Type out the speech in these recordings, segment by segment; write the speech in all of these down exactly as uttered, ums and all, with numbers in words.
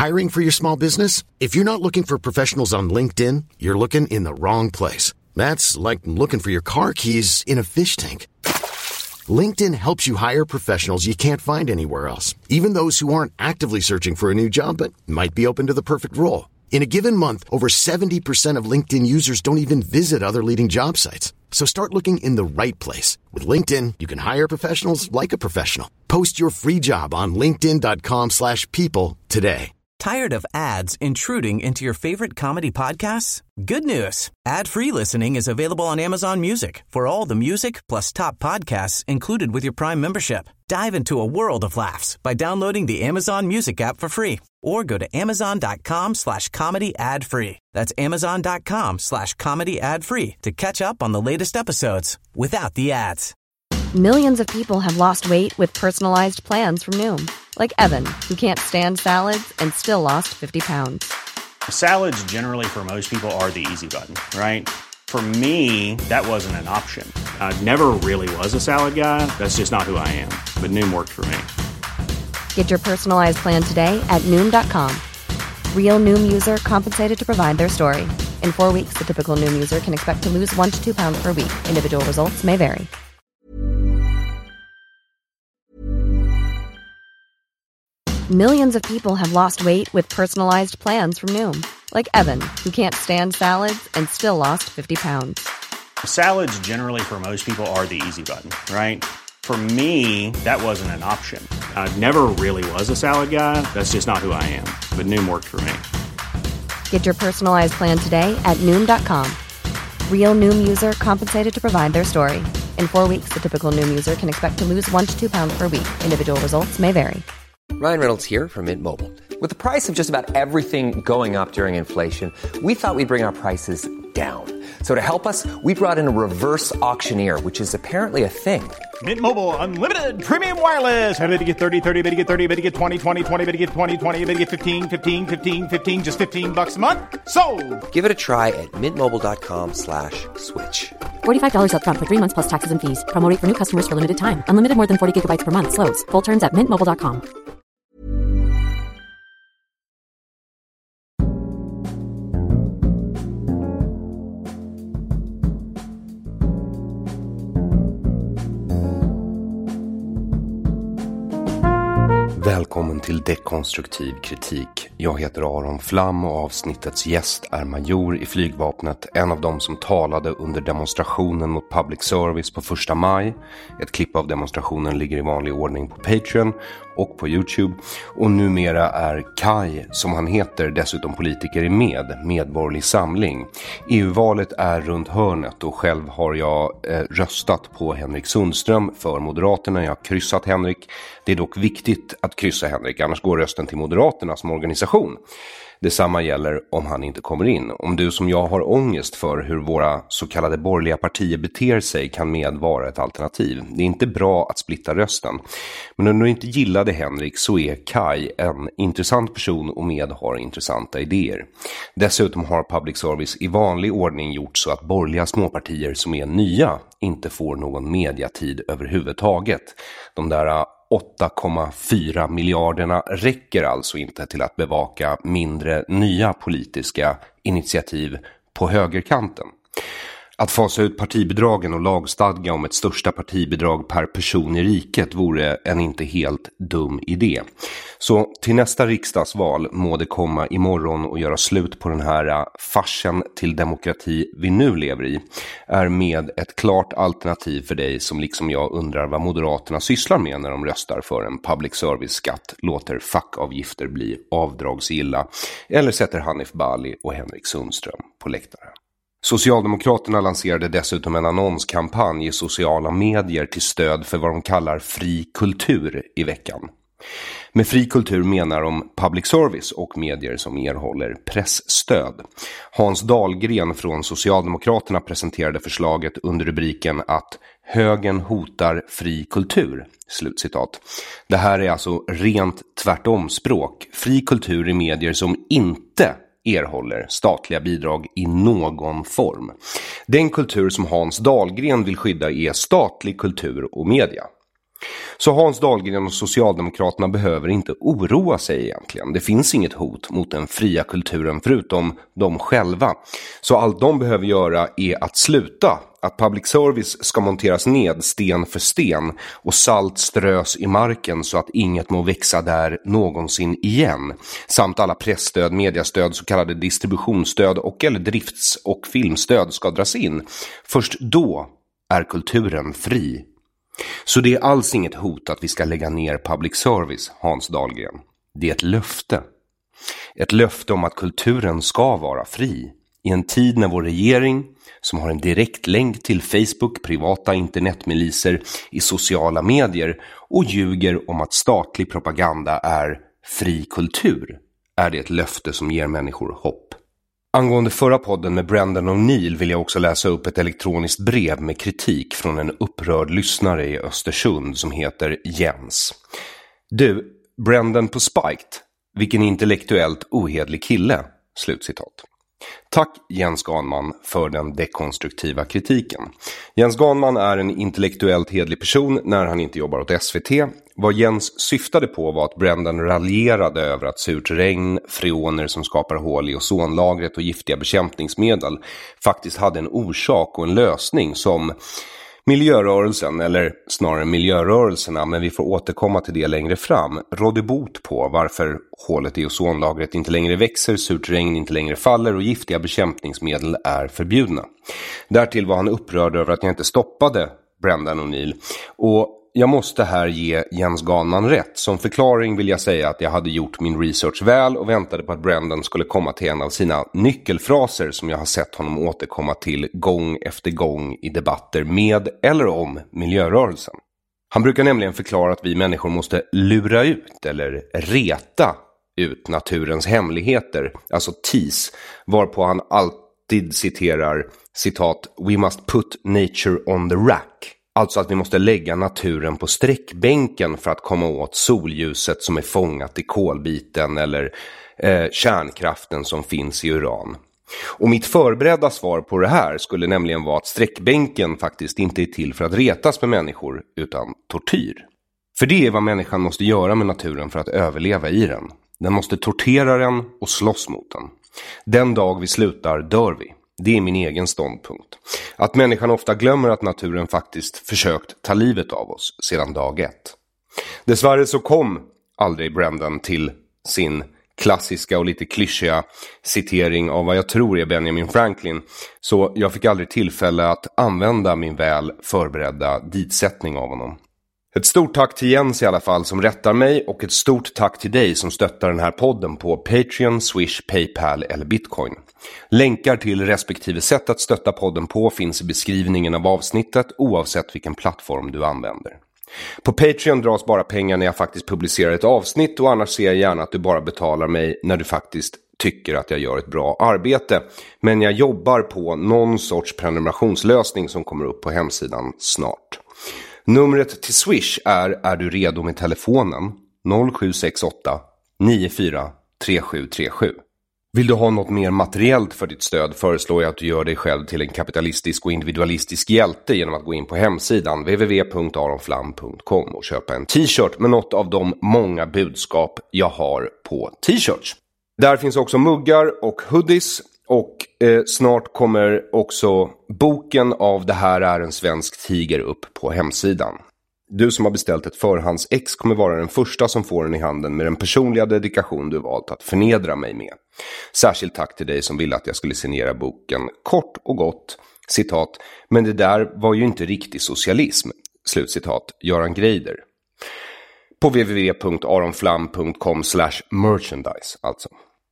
Hiring for your small business? If you're not looking for professionals on LinkedIn, you're looking in the wrong place. That's like looking for your car keys in a fish tank. LinkedIn helps you hire professionals you can't find anywhere else, even those who aren't actively searching for a new job but might be open to the perfect role. In a given month, over seventy percent of LinkedIn users don't even visit other leading job sites. So start looking in the right place. With LinkedIn, you can hire professionals like a professional. Post your free job on linkedin dot com slash people today. Tired of ads intruding into your favorite comedy podcasts? Good news. Ad-free listening is available on Amazon Music for all the music plus top podcasts included with your Prime membership. Dive into a world of laughs by downloading the Amazon Music app for free or go to amazon dot com slash comedy ad free. That's amazon dot com slash comedy ad free to catch up on the latest episodes without the ads. Millions of people have lost weight with personalized plans from Noom. Like Evan, who can't stand salads and still lost fifty pounds. Salads generally for most people are the easy button, right? For me, that wasn't an option. I never really was a salad guy. That's just not who I am. But Noom worked for me. Get your personalized plan today at Noom dot com. Real Noom user compensated to provide their story. In four weeks, the typical Noom user can expect to lose one to two pounds per week. Individual results may vary. Millions of people have lost weight with personalized plans from Noom. Like Evan, who can't stand salads and still lost fifty pounds. Salads generally for most people are the easy button, right? For me, that wasn't an option. I never really was a salad guy. That's just not who I am. But Noom worked for me. Get your personalized plan today at Noom dot com. Real Noom user compensated to provide their story. In four weeks, the typical Noom user can expect to lose one to two pounds per week. Individual results may vary. Ryan Reynolds here from Mint Mobile. With the price of just about everything going up during inflation, we thought we'd bring our prices down. So to help us, we brought in a reverse auctioneer, which is apparently a thing. Mint Mobile Unlimited Premium Wireless. How to get thirty, thirty, how to get thirty, how to get twenty, twenty, twenty, how to get twenty, twenty, how to get fifteen, fifteen, fifteen, fifteen, just fifteen bucks a month? Sold! Give it a try at mintmobile.com slash switch. forty-five dollars up front for three months plus taxes and fees. Promo rate for new customers for limited time. Unlimited more than forty gigabytes per month. Slows full terms at mint mobile dot com. Välkommen till Dekonstruktiv kritik. Jag heter Aron Flam och avsnittets gäst är major i flygvapnet, en av dem som talade under demonstrationen mot public service på första maj. Ett klipp av demonstrationen ligger i vanlig ordning på Patreon och på YouTube. Och numera är Kai, som han heter, dessutom politiker i Med, Medborgerlig Samling. E U-valet är runt hörnet och själv har jag eh, röstat på Henrik Sundström för Moderaterna. Jag har kryssat Henrik. Det är dock viktigt att kryssa Henrik, annars går rösten till Moderaterna som organisation. Detsamma gäller om han inte kommer in. Om du som jag har ångest för hur våra så kallade borgerliga partier beter sig kan Med vara ett alternativ. Det är inte bra att splitta rösten. Men om du inte gillade Henrik så är Kai en intressant person och Med har intressanta idéer. Dessutom har public service i vanlig ordning gjort så att borgerliga småpartier som är nya inte får någon mediatid överhuvudtaget. De där åtta komma fyra miljarderna räcker alltså inte till att bevaka mindre nya politiska initiativ på högerkanten. Att fasa ut partibidragen och lagstadga om ett största partibidrag per person i riket vore en inte helt dum idé. Så till nästa riksdagsval må det komma imorgon och göra slut på den här farsen till demokrati vi nu lever i, är Med ett klart alternativ för dig som liksom jag undrar vad Moderaterna sysslar med när de röstar för en public service-skatt, låter fackavgifter bli avdragsgilla eller sätter Hanif Bali och Henrik Sundström på läktaren. Socialdemokraterna lanserade dessutom en annonskampanj i sociala medier till stöd för vad de kallar fri kultur i veckan. Med fri kultur menar de public service och medier som erhåller pressstöd. Hans Dahlgren från Socialdemokraterna presenterade förslaget under rubriken att högern hotar fri kultur. Slutcitat. Det här är alltså rent tvärtom språk. Fri kultur i medier som inte erhåller statliga bidrag i någon form. Den kultur som Hans Dahlgren vill skydda är statlig kultur och media. Så Hans Dahlgren och Socialdemokraterna behöver inte oroa sig egentligen. Det finns inget hot mot den fria kulturen förutom de själva. Så allt de behöver göra är att sluta. Att public service ska monteras ned sten för sten och salt strös i marken så att inget må växa där någonsin igen. Samt alla pressstöd, mediastöd, så kallade distributionsstöd och eller drifts- och filmstöd ska dras in. Först då är kulturen fri. Så det är alls inget hot att vi ska lägga ner public service, Hans Dahlgren. Det är ett löfte. Ett löfte om att kulturen ska vara fri. I en tid när vår regering, som har en direkt länk till Facebook, privata internetmiliser i sociala medier och ljuger om att statlig propaganda är fri kultur, är det ett löfte som ger människor hopp. Angående förra podden med Brendan O'Neill vill jag också läsa upp ett elektroniskt brev med kritik från en upprörd lyssnare i Östersund som heter Jens. Du, Brendan på Spiked, vilken intellektuellt ohedlig kille, slutcitat. Tack Jens Ganman för den dekonstruktiva kritiken. Jens Ganman är en intellektuellt hedlig person när han inte jobbar åt S V T. Vad Jens syftade på var att Brendan raljerade över att surt regn, freoner som skapar hål i ozonlagret och giftiga bekämpningsmedel faktiskt hade en orsak och en lösning som miljörörelsen, eller snarare miljörörelserna, men vi får återkomma till det längre fram, rådde bot på varför hålet i ozonlagret inte längre växer, surt regn inte längre faller och giftiga bekämpningsmedel är förbjudna. Därtill var han upprörd över att jag inte stoppade Brendan O'Neill. Och jag måste här ge Jens Ganman rätt. Som förklaring vill jag säga att jag hade gjort min research väl och väntade på att Brendan skulle komma till en av sina nyckelfraser som jag har sett honom återkomma till gång efter gång i debatter med eller om miljörörelsen. Han brukar nämligen förklara att vi människor måste lura ut eller reta ut naturens hemligheter, alltså tease, varpå han alltid citerar citat "We must put nature on the rack". Alltså att vi måste lägga naturen på sträckbänken för att komma åt solljuset som är fångat i kolbiten eller eh, kärnkraften som finns i uran. Och mitt förberedda svar på det här skulle nämligen vara att sträckbänken faktiskt inte är till för att retas med människor utan tortyr. För det är vad människan måste göra med naturen för att överleva i den. Den måste tortera den och slåss mot den. Den dag vi slutar dör vi. Det är min egen ståndpunkt. Att människan ofta glömmer att naturen faktiskt försökt ta livet av oss sedan dag ett. Dessvärre så kom aldrig Brendan till sin klassiska och lite klyschiga citering av vad jag tror är Benjamin Franklin. Så jag fick aldrig tillfälle att använda min väl förberedda ditsättning av honom. Ett stort tack till Jens i alla fall som rättar mig och ett stort tack till dig som stöttar den här podden på Patreon, Swish, Paypal eller Bitcoin. Länkar till respektive sätt att stötta podden på finns i beskrivningen av avsnittet oavsett vilken plattform du använder. På Patreon dras bara pengar när jag faktiskt publicerar ett avsnitt och annars ser jag gärna att du bara betalar mig när du faktiskt tycker att jag gör ett bra arbete. Men jag jobbar på någon sorts prenumerationslösning som kommer upp på hemsidan snart. Numret till Swish är Är du redo med telefonen noll sju sex åtta nio fyra tre sju tre sju. Vill du ha något mer materiellt för ditt stöd föreslår jag att du gör dig själv till en kapitalistisk och individualistisk hjälte genom att gå in på hemsidan w w w punkt aronflam punkt com och köpa en t-shirt med något av de många budskap jag har på t-shirts. Där finns också muggar och hoodies. Och eh, snart kommer också boken av Det här är en svensk tiger upp på hemsidan. Du som har beställt ett förhandsex kommer vara den första som får den i handen med den personliga dedikation du valt att förnedra mig med. Särskilt tack till dig som ville att jag skulle signera boken kort och gott, citat, men det där var ju inte riktig socialism, slutcitat, Göran Greider. På w w w punkt aronflam punkt com slash merchandise alltså.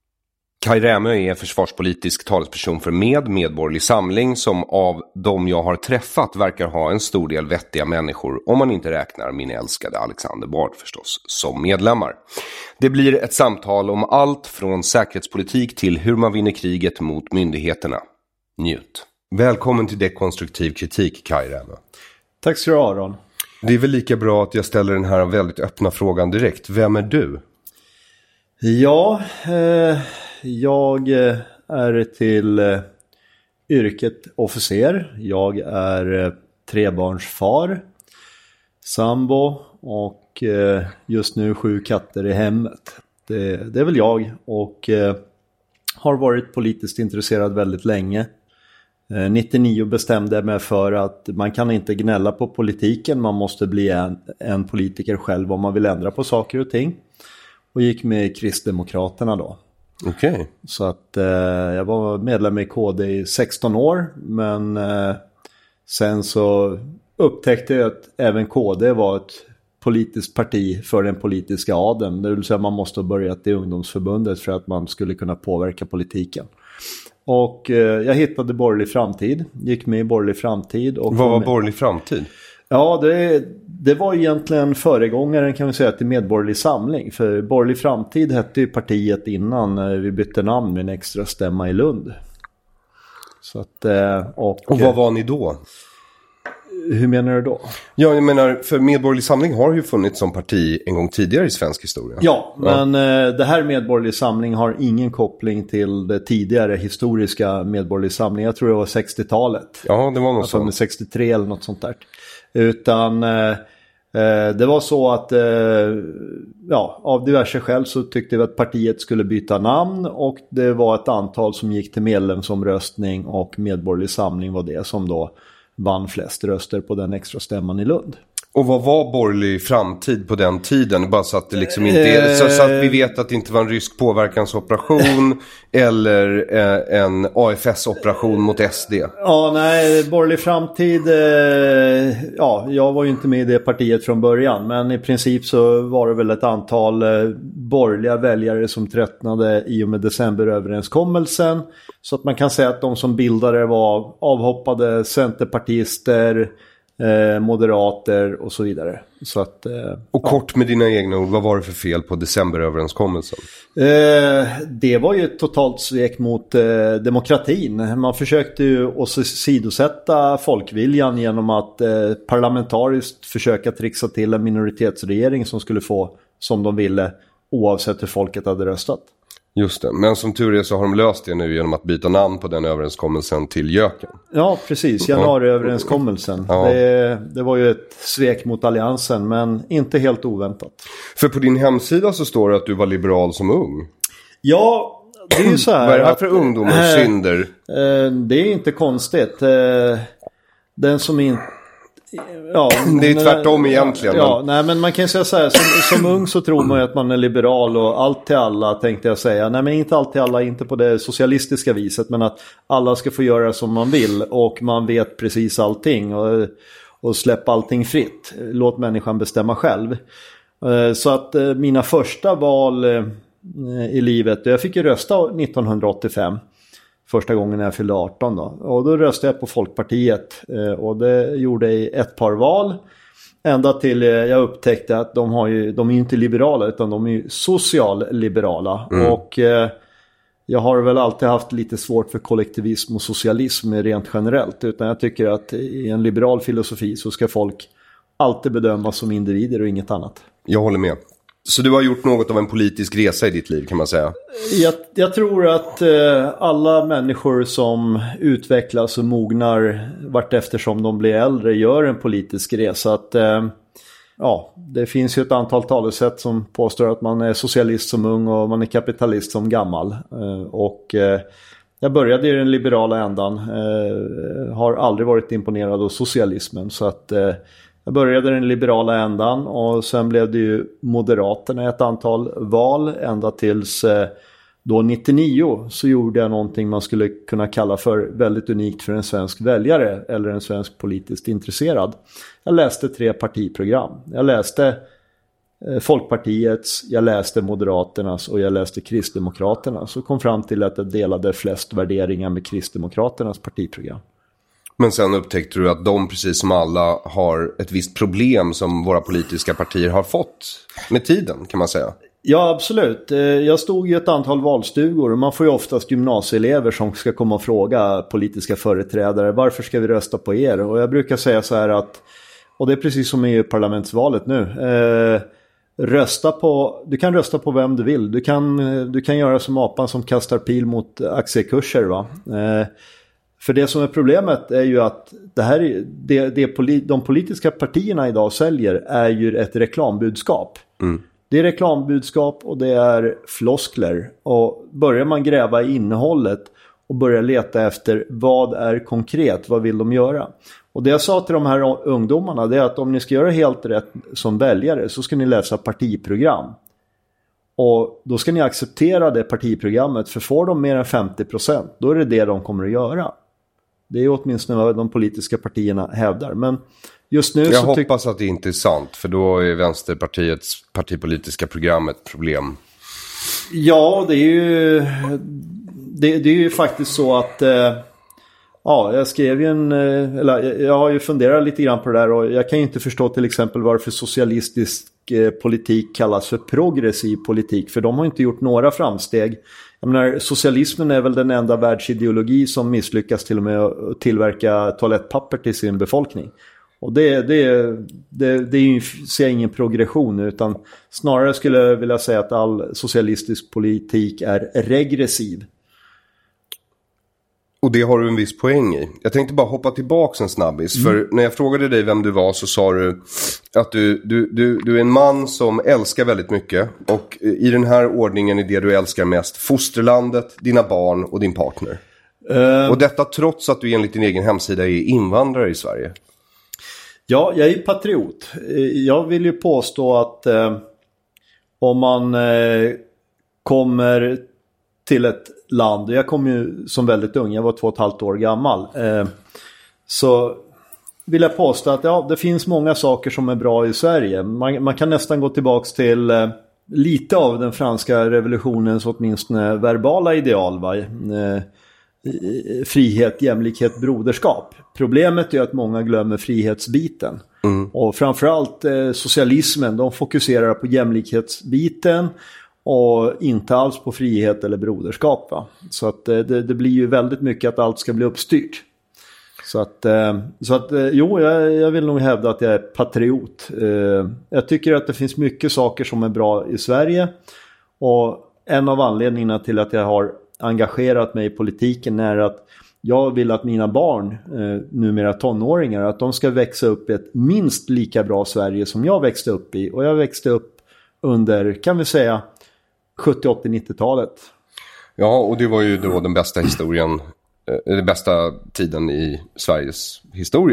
Kaj Rämö är försvarspolitisk talesperson för Med, Medborgerlig Samling, som av de jag har träffat verkar ha en stor del vettiga människor, om man inte räknar min älskade Alexander Bard förstås, som medlemmar. Det blir ett samtal om allt från säkerhetspolitik till hur man vinner kriget mot myndigheterna. Njut. Välkommen till dekonstruktiv kritik, Kaj Rämö. Tack ska du ha, Aron. Det är väl lika bra att jag ställer den här väldigt öppna frågan direkt. Vem är du? Ja, eh, jag är till eh, yrket officer. Jag är eh, trebarnsfar. sambo och eh, just nu sju katter i hemmet. Det, det är väl jag och eh, har varit politiskt intresserad väldigt länge. Eh, nittionio bestämde jag mig för att man kan inte gnälla på politiken, man måste bli en, en politiker själv om man vill ändra på saker och ting. Och gick med i Kristdemokraterna då. Okej. Okay. Så att eh, jag var medlem i K D i sexton år, men eh, sen så upptäckte jag att även K D var ett politiskt parti för den politiska adeln. Det vill säga man måste ha börjat i ungdomsförbundet för att man skulle kunna påverka politiken. Och eh, jag hittade Borgerlig framtid, gick med i Borgerlig framtid. Och vad var med... Borgerlig framtid? Ja, det, det var egentligen föregångaren kan vi säga till Medborgerlig samling. För Borgerlig framtid hette ju partiet innan vi bytte namn med en extra stämma i Lund. Så att, och, och vad var ni då? Hur menar du då? Ja, jag menar, för Medborgerlig samling har ju funnits som parti en gång tidigare i svensk historia. Ja, men ja. Det här Medborgerlig samling har ingen koppling till det tidigare historiska Medborgerlig samling. Jag tror det var sextiotalet. Ja, det var något sånt. sextiotre eller något sånt där. Utan eh, det var så att eh, ja, av diverse skäl så tyckte vi att partiet skulle byta namn. Och det var ett antal som gick till medlemsomröstning och Medborgerlig samling var det som då vann flest röster på den extra stämman i Lund. Och vad var Borgerlig framtid på den tiden? Bara så att det liksom inte är, så, så att vi vet att det inte var en rysk påverkansoperation eller eh, en A F S-operation mot S D. Ja, nej, Borgerlig framtid, eh, ja, jag var ju inte med i det partiet från början, men i princip så var det väl ett antal eh, borgerliga väljare som tröttnade i och med decemberöverenskommelsen. Så att man kan säga att de som bildade var avhoppade centerpartister, Eh, moderater och så vidare. Så att, eh, och kort med dina egna ord, vad var det för fel på decemberöverenskommelsen? Eh, det var ju ett totalt svek mot eh, demokratin. Man försökte ju åsidosätta folkviljan genom att eh, parlamentariskt försöka trixa till en minoritetsregering som skulle få som de ville oavsett hur folket hade röstat. Just det, men som tur är så har de löst det nu genom att byta namn på den överenskommelsen till Jöken. Ja, precis. Januariöverenskommelsen. Ja. Det, det var ju ett svek mot alliansen, men inte helt oväntat. För på din hemsida så står det att du var liberal som ung. Ja, det är ju så här. Vad är det här för ungdomar och synder? Äh, det är inte konstigt. Äh, den som inte... Ja, det är tvärtom egentligen. Ja, men... nej, men man kan säga så här, som, som ung så tror man ju att man är liberal och allt till alla, tänkte jag säga. Nej, men inte allt till alla, inte på det socialistiska viset, men att alla ska få göra som man vill och man vet precis allting och, och släpp allting fritt. Låt människan bestämma själv. Så att mina första val i livet, jag fick ju rösta nittonhundraåttiofem. Första gången när jag fyllde arton då. Och då röstade jag på Folkpartiet. Och det gjorde jag i ett par val. Ända till jag upptäckte att de, har ju, de är ju inte liberala utan de är ju socialliberala. Mm. Och eh, jag har väl alltid haft lite svårt för kollektivism och socialism rent generellt. Utan jag tycker att i en liberal filosofi så ska folk alltid bedömas som individer och inget annat. Jag håller med. Så du har gjort något av en politisk resa i ditt liv, kan man säga? Jag, jag tror att eh, alla människor som utvecklas och mognar vart eftersom de blir äldre gör en politisk resa. Att, eh, ja, det finns ju ett antal talesätt som påstår att man är socialist som ung och man är kapitalist som gammal. Eh, och eh, jag började i den liberala ändan. Eh, har aldrig varit imponerad av socialismen, så att... Eh, Jag började den liberala ändan och sen blev det ju Moderaterna ett antal val ända tills eh, då nittionio så gjorde jag någonting man skulle kunna kalla för väldigt unikt för en svensk väljare eller en svensk politiskt intresserad. Jag läste tre partiprogram. Jag läste eh, Folkpartiets, jag läste Moderaternas och jag läste Kristdemokraternas och kom fram till att jag delade flest värderingar med Kristdemokraternas partiprogram. Men sen upptäckte du att de, precis som alla, har ett visst problem som våra politiska partier har fått med tiden, kan man säga. Ja, absolut. Jag stod i ett antal valstugor och man får ju oftast gymnasieelever som ska komma och fråga politiska företrädare varför ska vi rösta på er? Och jag brukar säga så här att, och det är precis som i parlamentsvalet nu, eh, rösta på, du kan rösta på vem du vill. Du kan, du kan göra som apan som kastar pil mot aktiekurser, va? Eh, För det som är problemet är ju att det här, det, det, de politiska partierna idag säljer är ju ett reklambudskap. Mm. Det är reklambudskap och det är floskler. Och börjar man gräva i innehållet och börjar leta efter vad är konkret, vad vill de göra? Och det jag sa till de här ungdomarna det är att om ni ska göra helt rätt som väljare så ska ni läsa partiprogram. Och då ska ni acceptera det partiprogrammet, för får de mer än femtio procent då är det det de kommer att göra. Det är åtminstone vad de politiska partierna hävdar. Men just nu jag så hoppas att det inte är sant, för då är Vänsterpartiets partipolitiska program ett problem. Ja, det är ju det, det är ju faktiskt så att eh, ja, jag skrev ju en eller jag har ju funderat lite grann på det där, och jag kan ju inte förstå till exempel varför socialistisk eh, politik kallas för progressiv politik, för de har inte gjort några framsteg. Jag menar, socialismen är väl den enda världsideologi som misslyckas till och med att tillverka toalettpapper till sin befolkning. Och det, det, det, det är ju, ser jag ingen progression, utan snarare skulle jag vilja säga att all socialistisk politik är regressiv. Och det har du en viss poäng i. Jag tänkte bara hoppa tillbaka en snabbis. Mm. För när jag frågade dig vem du var så sa du att du, du, du, du är en man som älskar väldigt mycket. Och i den här ordningen är det du älskar mest fosterlandet, dina barn och din partner. Uh. Och detta trots att du enligt din egen hemsida är invandrare i Sverige. Ja, jag är patriot. Jag vill ju påstå att eh, om man eh, kommer till ett land, jag kom ju som väldigt ung, jag var två och ett halvt år gammal, eh, så vill jag påstå att ja, det finns många saker som är bra i Sverige. Man, man kan nästan gå tillbaks till eh, lite av den franska revolutionens åtminstone verbala ideal, va? Eh, frihet, jämlikhet, broderskap. Problemet är att många glömmer frihetsbiten. Mm. Och framförallt eh, socialismen, de fokuserar på jämlikhetsbiten och inte alls på frihet eller broderskap, va? Så att eh, det, det blir ju väldigt mycket att allt ska bli uppstyrt. Så att, eh, så att eh, jo, jag, jag vill nog hävda att jag är patriot. Eh, jag tycker att det finns mycket saker som är bra i Sverige, och en av anledningarna till att jag har engagerat mig i politiken är att jag vill att mina barn, eh, numera tonåringar, att de ska växa upp i ett minst lika bra Sverige som jag växte upp i. Och jag växte upp under, kan vi säga, sjuttio, åttio, nittiotalet. Ja, och det var ju då den bästa historien, eh, den bästa tiden i Sveriges historia.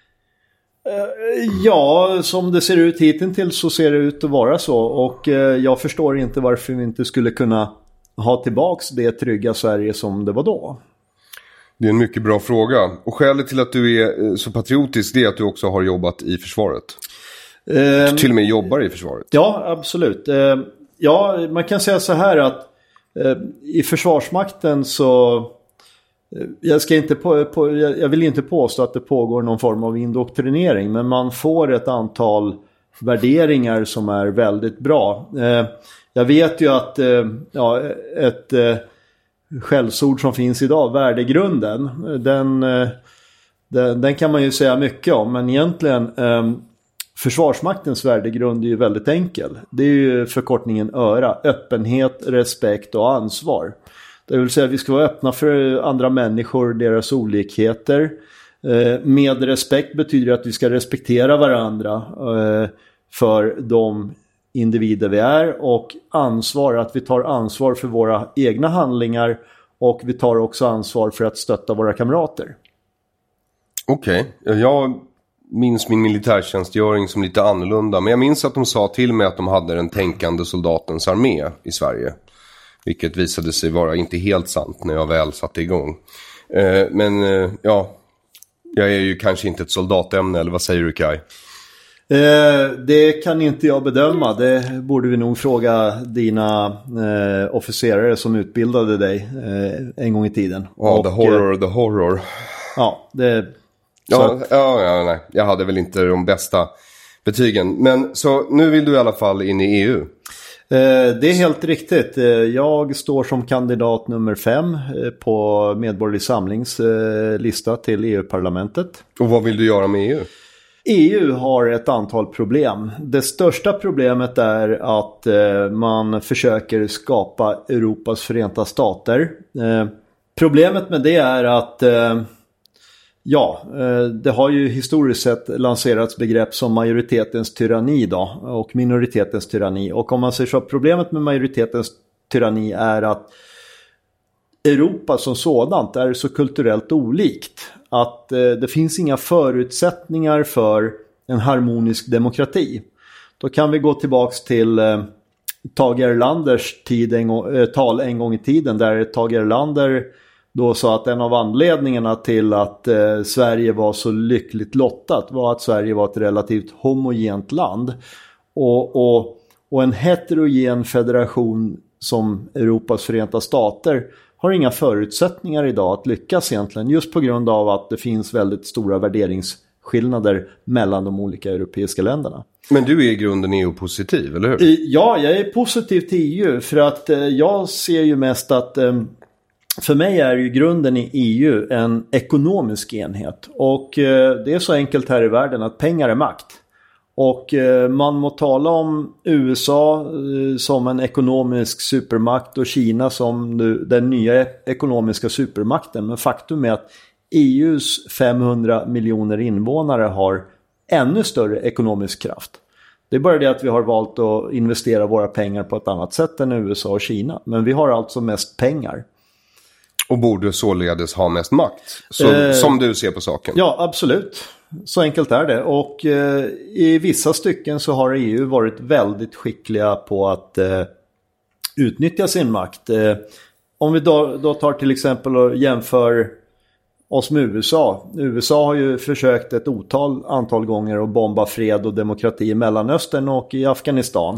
Eh, ja, som det ser ut hittills så ser det ut att vara så. Och eh, jag förstår inte varför vi inte skulle kunna ha tillbaks det trygga Sverige som det var då. Det är en mycket bra fråga. Och skälet till att du är så patriotisk det är att du också har jobbat i försvaret. Eh, du till och med jobbar i försvaret. Ja, absolut. Eh, ja, man kan säga så här att eh, i Försvarsmakten så eh, jag, ska inte på, på, jag vill inte påstå att det pågår någon form av indoktrinering, men man får ett antal värderingar som är väldigt bra. Eh, jag vet ju att eh, ja, ett eh, skällsord som finns idag, värdegrunden, den, den, den kan man ju säga mycket om, men egentligen eh, Försvarsmaktens värdegrund är ju väldigt enkel. Det är ju förkortningen ÖRA, öppenhet, respekt och ansvar. Det vill säga att vi ska vara öppna för andra människor, deras olikheter. Eh, med respekt betyder att vi ska respektera varandra eh, för de individer vi är, och ansvar, att vi tar ansvar för våra egna handlingar, och vi tar också ansvar för att stötta våra kamrater. Okej, okay. Jag minns min militärtjänstgöring som lite annorlunda, men jag minns att de sa till mig att de hade den tänkande soldatens armé i Sverige, vilket visade sig vara inte helt sant när jag väl satte igång. Eh, men eh, ja, jag är ju kanske inte ett soldatämne, eller vad säger du, Kai? Eh, det kan inte jag bedöma. Det borde vi nog fråga dina eh, officerare som utbildade dig eh, en gång i tiden. Ja, oh, the horror, the horror. Ja, det... Ja, att... ja, ja, nej. Jag hade väl inte de bästa betygen. Men så nu vill du i alla fall in i E U. Eh, det är helt riktigt. Eh, jag står som kandidat nummer fem eh, på Medborgerlig Samlings eh, lista till E U-parlamentet. Och vad vill du göra med E U? E U har ett antal problem. Det största problemet är att eh, man försöker skapa Europas förenta stater. Eh, problemet med det är att eh, ja, eh, det har ju historiskt sett lanserats begrepp som majoritetens tyranni då, och minoritetens tyranni. Och om man säger så, problemet med majoritetens tyranni är att Europa som sådant är så kulturellt olikt att eh, det finns inga förutsättningar för en harmonisk demokrati. Då kan vi gå tillbaks till eh, Tage Erlanders tid en gång, eh, tal en gång i tiden, där Tage Erlander då sa att en av anledningarna till att eh, Sverige var så lyckligt lottat var att Sverige var ett relativt homogent land. Och, och, och en heterogen federation som Europas förenta stater har inga förutsättningar idag att lyckas egentligen, just på grund av att det finns väldigt stora värderingsskillnader mellan de olika europeiska länderna. Men du är i grunden E U-positiv, eller hur? Ja, jag är positiv till E U för att jag ser ju mest att för mig är ju grunden i E U en ekonomisk enhet. Och det är så enkelt här i världen att pengar är makt. Och man må tala om U S A som en ekonomisk supermakt och Kina som den nya ekonomiska supermakten. Men faktum är att E U:s femhundra miljoner invånare har ännu större ekonomisk kraft. Det är bara det att vi har valt att investera våra pengar på ett annat sätt än U S A och Kina. Men vi har alltså mest pengar. Och borde således ha mest makt, så, eh, som du ser på saken. Ja, absolut. Så enkelt är det. Och eh, i vissa stycken så har E U varit väldigt skickliga på att eh, utnyttja sin makt. Eh, om vi då, då tar till exempel och jämför oss med U S A. U S A har ju försökt ett otal antal gånger att bomba fred och demokrati i Mellanöstern och i Afghanistan.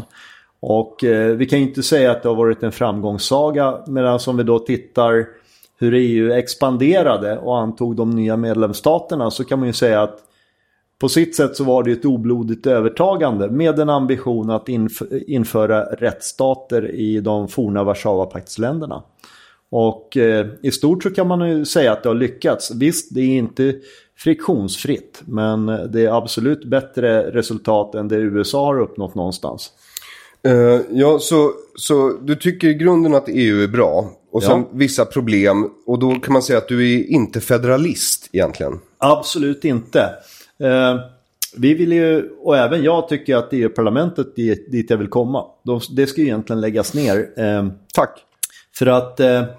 Och eh, vi kan ju inte säga att det har varit en framgångssaga, medan som vi då tittar hur E U expanderade och antog de nya medlemsstaterna, så kan man ju säga att på sitt sätt så var det ett oblodigt övertagande med en ambition att inf- införa rättsstater i de forna Warszawapaktländerna. Och eh, i stort så kan man ju säga att det har lyckats. Visst, det är inte friktionsfritt, men det är absolut bättre resultat än det U S A har uppnått någonstans. Uh, ja, så, så du tycker i grunden att E U är bra och sen ja. vissa problem, och då kan man säga att du är inte federalist egentligen. Absolut inte. Uh, vi vill ju, och även jag tycker att E U-parlamentet är dit jag vill komma. De, det ska ju egentligen läggas ner. Uh, Tack. För att uh, uh,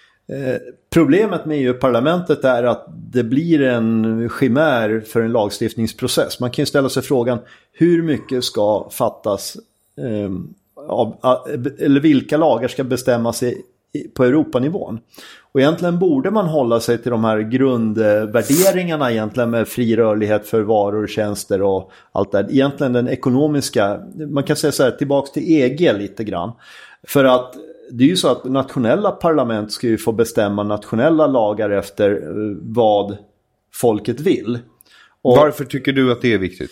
problemet med E U-parlamentet är att det blir en chimär för en lagstiftningsprocess. Man kan ju ställa sig frågan, hur mycket ska fattas Um, av, eller vilka lagar ska bestämmas i, i, på Europanivån. Och egentligen borde man hålla sig till de här grundvärderingarna egentligen, med fri rörlighet för varor och tjänster och allt det. Egentligen den ekonomiska, man kan säga så här, tillbaks till E G lite grann. För att det är ju så att nationella parlament ska ju få bestämma nationella lagar efter uh, vad folket vill. Och varför tycker du att det är viktigt?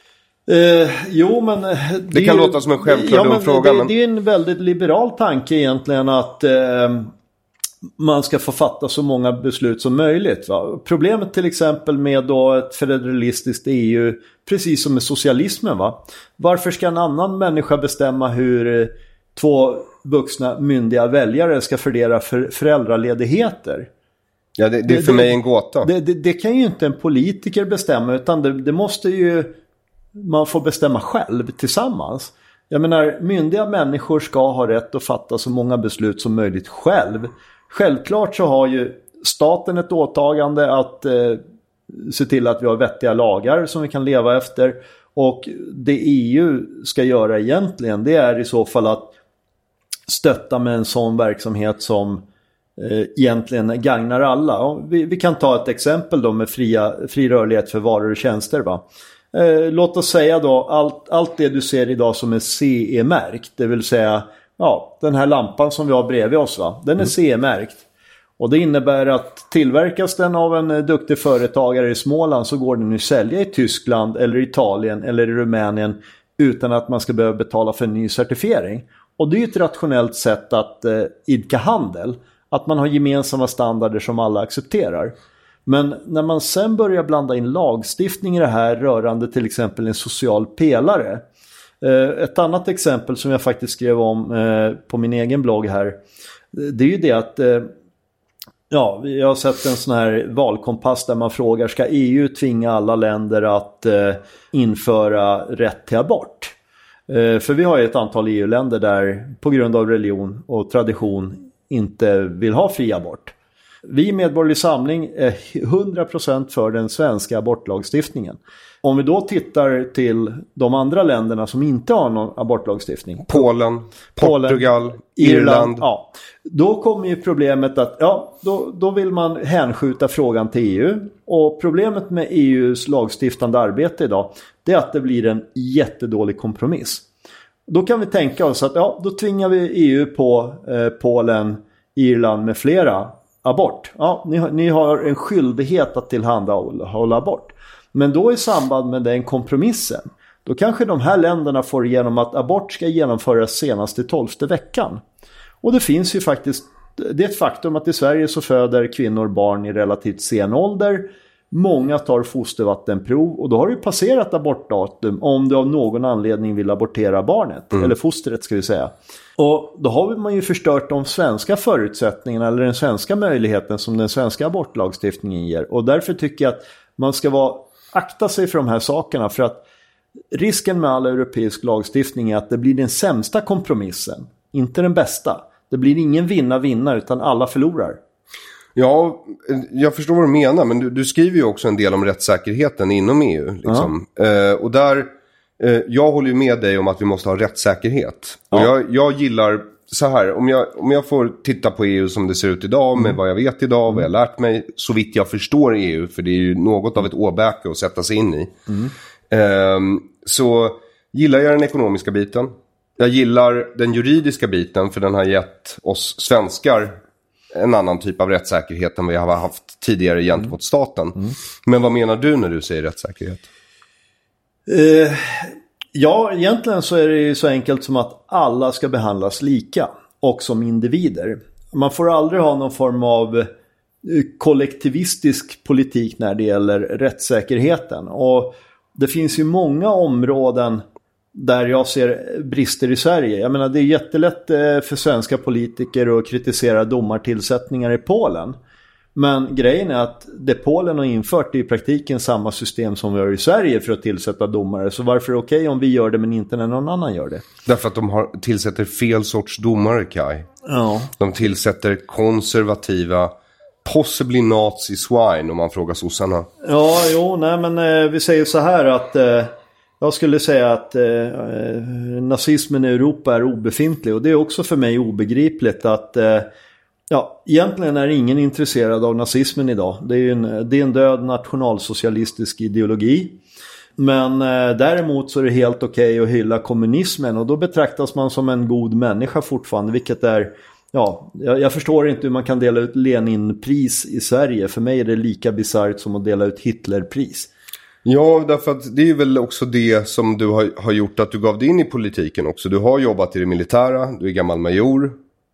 Eh, jo, men det, det kan ju låta som en självklar ja, men fråga. Det, men... det är en väldigt liberal tanke egentligen att eh, man ska få fatta så många beslut som möjligt. Va? Problemet till exempel med då ett federalistiskt E U, precis som med socialismen, va? Varför ska en annan människa bestämma hur eh, två vuxna myndiga väljare ska fördela för föräldraledigheter? Ja, det, det är för det, mig en gåta. Det, det, det kan ju inte en politiker bestämma, utan det, det måste ju man får bestämma själv tillsammans. Jag menar, myndiga människor ska ha rätt att fatta så många beslut som möjligt själv. Självklart så har ju staten ett åtagande att eh, se till att vi har vettiga lagar som vi kan leva efter. Och det E U ska göra egentligen, det är i så fall att stötta med en sån verksamhet som eh, egentligen gagnar alla. Vi, vi kan ta ett exempel då med fria, fri rörlighet för varor och tjänster, va? Eh, låt oss säga då allt, allt det du ser idag som är C E-märkt, det vill säga ja, den här lampan som vi har bredvid oss, va? Den är mm. C E-märkt. Och det innebär att tillverkas den av en eh, duktig företagare i Småland, så går den att sälja i Tyskland eller Italien eller i Rumänien utan att man ska behöva betala för en ny certifiering. Och det är ju ett rationellt sätt att eh, idka handel, att man har gemensamma standarder som alla accepterar. Men när man sen börjar blanda in lagstiftning i det här rörande till exempel en social pelare. Ett annat exempel som jag faktiskt skrev om på min egen blogg här, det är ju det att Ja, jag har sett en sån här valkompass där man frågar, ska E U tvinga alla länder att eh, införa rätt till abort? Eh, för vi har ju ett antal E U-länder där på grund av religion och tradition inte vill ha fri abort. Vi i Medborgerlig Samling är hundra procent för den svenska abortlagstiftningen. Om vi då tittar till de andra länderna som inte har någon abortlagstiftning. Polen, Polen Portugal, Irland. Irland. Ja. Då kommer ju problemet att ja, då, då vill man hänskjuta frågan till E U. Och problemet med E U:s lagstiftande arbete idag, det är att det blir en jättedålig kompromiss. Då kan vi tänka oss att ja, då tvingar vi E U på eh, Polen, Irland med flera abort. Ja, ni, ni har en skyldighet att tillhandahålla abort. Men då i samband med den kompromissen, då kanske de här länderna får igenom att abort ska genomföras senast i tolfte veckan. Och det finns ju faktiskt, det är ett faktum att i Sverige så föder kvinnor barn i relativt sen ålder. Många tar fostervattenprov och då har det passerat abortdatum om du av någon anledning vill abortera barnet. Mm. Eller fostret ska vi säga. Och då har man ju förstört de svenska förutsättningarna eller den svenska möjligheten som den svenska abortlagstiftningen ger. Och därför tycker jag att man ska vara, akta sig för de här sakerna, för att risken med all europeisk lagstiftning är att det blir den sämsta kompromissen, inte den bästa. Det blir ingen vinna-vinna utan alla förlorar. Ja, jag förstår vad du menar, men du, du skriver ju också en del om rättssäkerheten inom E U. Liksom. Ja. Eh, och där, eh, jag håller ju med dig om att vi måste ha rättssäkerhet. Ja. Och jag, jag gillar så här, om jag, om jag får titta på E U som det ser ut idag, mm. med vad jag vet idag, vad jag lärt mig, så vitt jag förstår E U, för det är ju något av ett åbäke att sätta sig in i. Mm. Eh, så gillar jag den ekonomiska biten. Jag gillar den juridiska biten, för den har gett oss svenskar en annan typ av rättssäkerhet än vi har haft tidigare gentemot mm. staten. Mm. Men vad menar du när du säger rättssäkerhet? Uh, ja, egentligen så är det ju så enkelt som att alla ska behandlas lika och som individer. Man får aldrig ha någon form av kollektivistisk politik när det gäller rättssäkerheten. Och det finns ju många områden där jag ser brister i Sverige. Jag menar, det är jättelätt för svenska politiker att kritisera domartillsättningar i Polen. Men grejen är att det Polen har infört är i praktiken samma system som vi har i Sverige för att tillsätta domare. Så varför är det okej om vi gör det men inte när någon annan gör det? Därför att de har, tillsätter fel sorts domare, Kai. Ja. De tillsätter konservativa, possibly nazi swine, om man frågar sossarna. Ja, jo, nej men eh, vi säger så här att... Eh, Jag skulle säga att eh, nazismen i Europa är obefintlig, och det är också för mig obegripligt att eh, ja, egentligen är ingen intresserad av nazismen idag. Det är ju en, det är en död nationalsocialistisk ideologi. Men eh, däremot så är det helt okej att hylla kommunismen, och då betraktas man som en god människa fortfarande, vilket är, ja, jag, jag förstår inte hur man kan dela ut Leninpris i Sverige. För mig är det lika bisarrt som att dela ut Hitlerpris. Ja, därför att det är väl också det som du har, har gjort att du gav dig in i politiken också. Du har jobbat i det militära, du är gammal major.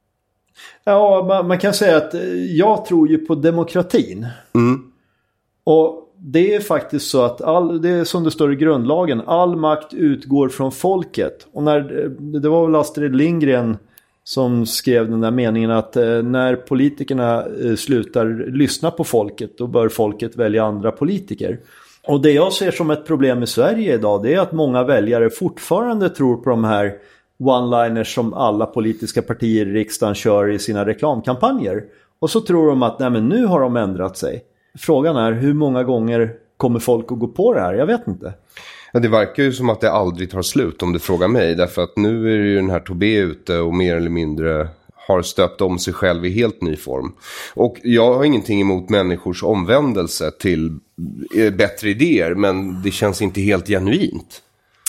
Ja, man, man kan säga att jag tror ju på demokratin. Mm. Och det är faktiskt så att all, det är som det står i grundlagen, all makt utgår från folket. Och när, det var väl Astrid Lindgren som skrev den där meningen att när politikerna slutar lyssna på folket, då bör folket välja andra politiker. Och det jag ser som ett problem i Sverige idag, det är att många väljare fortfarande tror på de här one-liners som alla politiska partier i riksdagen kör i sina reklamkampanjer. Och så tror de att nej, men nu har de ändrat sig. Frågan är, hur många gånger kommer folk att gå på det här? Jag vet inte. Ja, det verkar ju som att det aldrig tar slut om du frågar mig. Därför att nu är ju den här Tobé ute och mer eller mindre har stöpt om sig själv i helt ny form. Och jag har ingenting emot människors omvändelse till bättre idéer, men det känns inte helt genuint.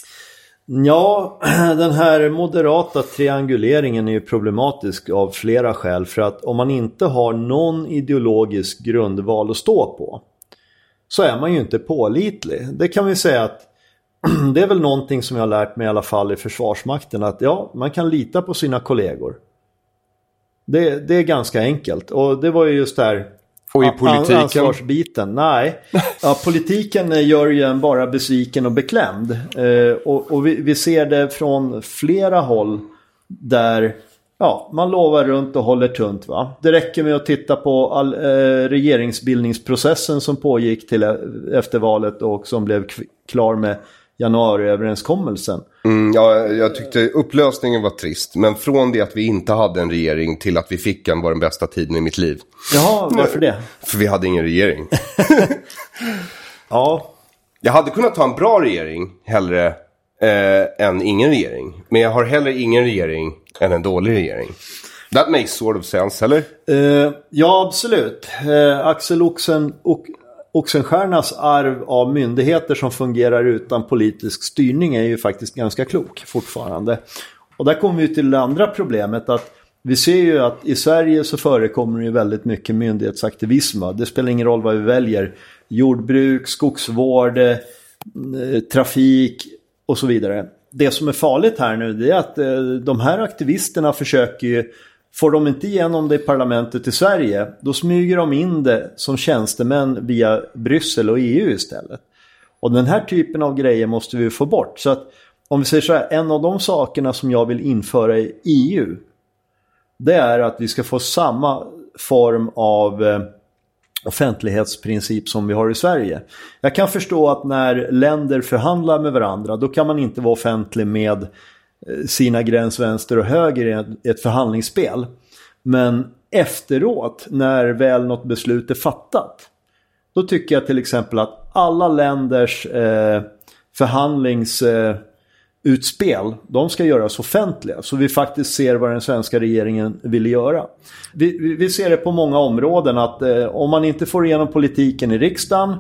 Ja, den här moderata trianguleringen är ju problematisk av flera skäl. För att om man inte har någon ideologisk grundval att stå på, så är man ju inte pålitlig. Det kan vi säga att det är väl någonting som jag har lärt mig i alla fall i Försvarsmakten, att ja, man kan lita på sina kollegor. Det, det är ganska enkelt. Och det var ju just där. Och i politiken? Ansvarsbiten. Nej, ja, politiken gör ju en bara besviken och beklämd. Eh, och och vi, vi ser det från flera håll där Ja, man lovar runt och håller tunt, va. Det räcker med att titta på all, eh, regeringsbildningsprocessen som pågick till efter valet och som blev k- klar med januariöverenskommelsen. Mm, ja, jag tyckte upplösningen var trist. Men från det att vi inte hade en regering till att vi fick en var den bästa tiden i mitt liv. Jaha, varför det? För vi hade ingen regering. Ja. Jag hade kunnat ta en bra regering hellre eh, än ingen regering. Men jag har heller ingen regering än en dålig regering. That makes sort of sense, eller? Uh, ja, absolut. Uh, Axel Oxen, och Oxenstiernas arv av myndigheter som fungerar utan politisk styrning är ju faktiskt ganska klok fortfarande. Och där kommer vi till det andra problemet, att vi ser ju att i Sverige så förekommer det ju väldigt mycket myndighetsaktivism. Det spelar ingen roll vad vi väljer. Jordbruk, skogsvård, eh, trafik och så vidare. Det som är farligt här nu, det är att eh, de här aktivisterna försöker ju, får de inte igenom det i parlamentet i Sverige, då smyger de in det som tjänstemän via Bryssel och E U istället. Och den här typen av grejer måste vi få bort. Så att om vi säger så här, en av de sakerna som jag vill införa i E U, det är att vi ska få samma form av eh, offentlighetsprincip som vi har i Sverige. Jag kan förstå att när länder förhandlar med varandra, då kan man inte vara offentlig med sina gräns vänster och höger i ett förhandlingsspel. Men efteråt, när väl något beslut är fattat, då tycker jag till exempel att alla länders eh, förhandlingsutspel, eh, de ska göras offentliga. Så vi faktiskt ser vad den svenska regeringen vill göra. Vi, vi, vi ser det på många områden att eh, om man inte får igenom politiken i riksdagen,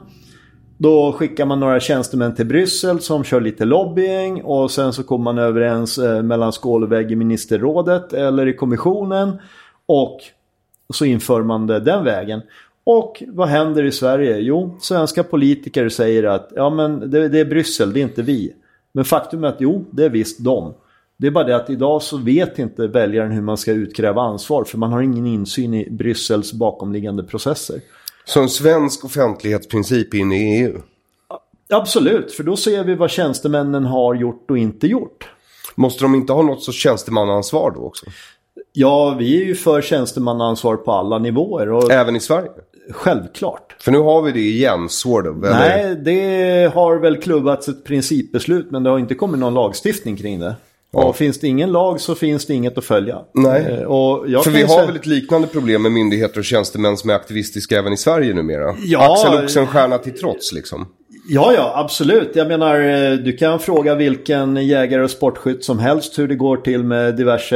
då skickar man några tjänstemän till Bryssel som kör lite lobbying, och sen så kommer man överens eh, mellan skål och vägg i ministerrådet eller i kommissionen, och så inför man det den vägen. Och vad händer i Sverige? Jo, svenska politiker säger att ja, men det, det är Bryssel, det är inte vi. Men faktum är att jo, det är visst de. Det är bara det att idag så vet inte väljaren hur man ska utkräva ansvar, för man har ingen insyn i Bryssels bakomliggande processer. Så en svensk offentlighetsprincip in i E U? Absolut, för då ser vi vad tjänstemännen har gjort och inte gjort. Måste de inte ha något så tjänstemannaansvar då också? Ja, vi är ju för tjänstemannaansvar på alla nivåer. Och även i Sverige? Självklart. För nu har vi det igen, sort of, eller? Nej, det har väl klubbats ett principbeslut, men det har inte kommit någon lagstiftning kring det. Ja. Och finns det ingen lag så finns det inget att följa. Nej, och jag för vi har säga... väl ett liknande problem med myndigheter och tjänstemän som är aktivistiska även i Sverige numera. Ja, Axel Oxenstierna till trots liksom. Ja, ja, absolut. Jag menar, du kan fråga vilken jägare och sportskytt som helst hur det går till med diverse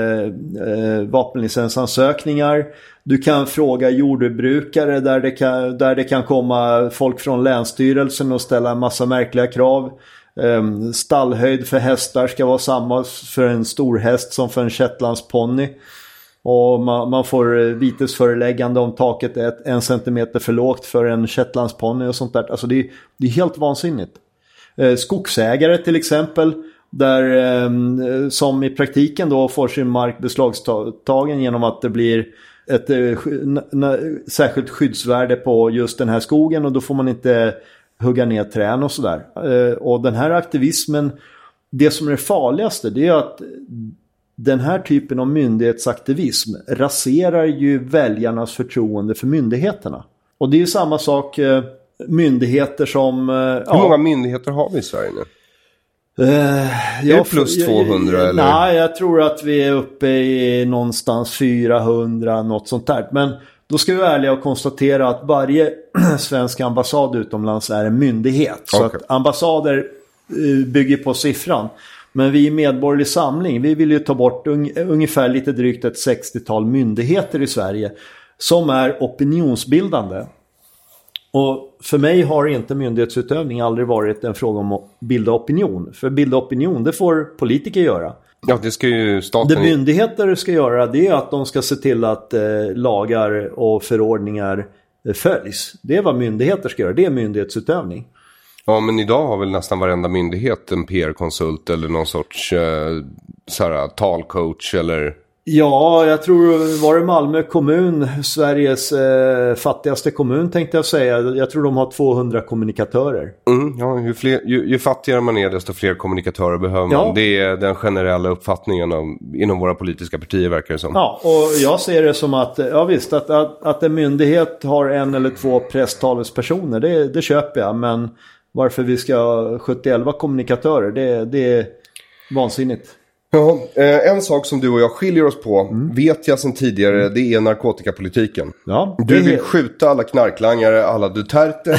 eh, vapenlicensansökningar. Du kan fråga jordbrukare där det kan, där det kan komma folk från länsstyrelsen och ställa en massa märkliga krav. Um, stallhöjd för hästar ska vara samma för en stor häst som för en shetlandsponny. Och man, man får vitesföreläggande om taket är ett, en centimeter för lågt för en shetlandsponny och sånt där. Alltså det är, det är helt vansinnigt. Eh, skogsägare till exempel, där, eh, som i praktiken då får sin mark beslagtagen genom att det blir ett eh, n- n- särskilt skyddsvärde på just den här skogen, och då får man inte hugga ner trän och sådär. Eh, och den här aktivismen, det som är det farligaste, det är att den här typen av myndighetsaktivism raserar ju väljarnas förtroende för myndigheterna. Och det är ju samma sak, eh, myndigheter som... Eh, Hur ja. många myndigheter har vi i Sverige nu? Eh, är det plus tvåhundra? Jag, eller? Nej, jag tror att vi är uppe i någonstans fyrahundra, något sånt där. Men då ska vi vara ärliga och konstatera att varje svensk ambassad utomlands är en myndighet. Så okay. att ambassader eh, bygger på siffran. Men vi i Medborgerlig Samling, vi vill ju ta bort un- ungefär lite drygt ett sextiotal myndigheter i Sverige som är opinionsbildande. Och för mig har inte myndighetsutövning aldrig varit en fråga om att bilda opinion. För bilda opinion, det får politiker göra. Ja, det ska ju staten... Det myndigheter ska göra, det är att de ska se till att eh, lagar och förordningar eh, följs. Det är vad myndigheter ska göra, det är myndighetsutövning. Ja, men idag har väl nästan varenda myndighet en P R-konsult eller någon sorts eh, så här, talcoach eller... Ja, jag tror, var det Malmö kommun, Sveriges eh, fattigaste kommun tänkte jag säga. Jag tror de har tvåhundra kommunikatörer. Mm, ja, ju, fler, ju, ju fattigare man är desto fler kommunikatörer behöver man. Ja. Det är den generella uppfattningen av, inom våra politiska partier verkar det som. Ja, och jag ser det som att, ja visst, att, att, att en myndighet har en eller två presstalespersoner, det, det köper jag. Men varför vi ska ha sjuttioelva kommunikatörer, det, det är vansinnigt. Ja, eh, en sak som du och jag skiljer oss på, mm. vet jag sedan tidigare, mm. det är narkotikapolitiken. Ja, du vill är... skjuta alla knarklangare, alla Duterte.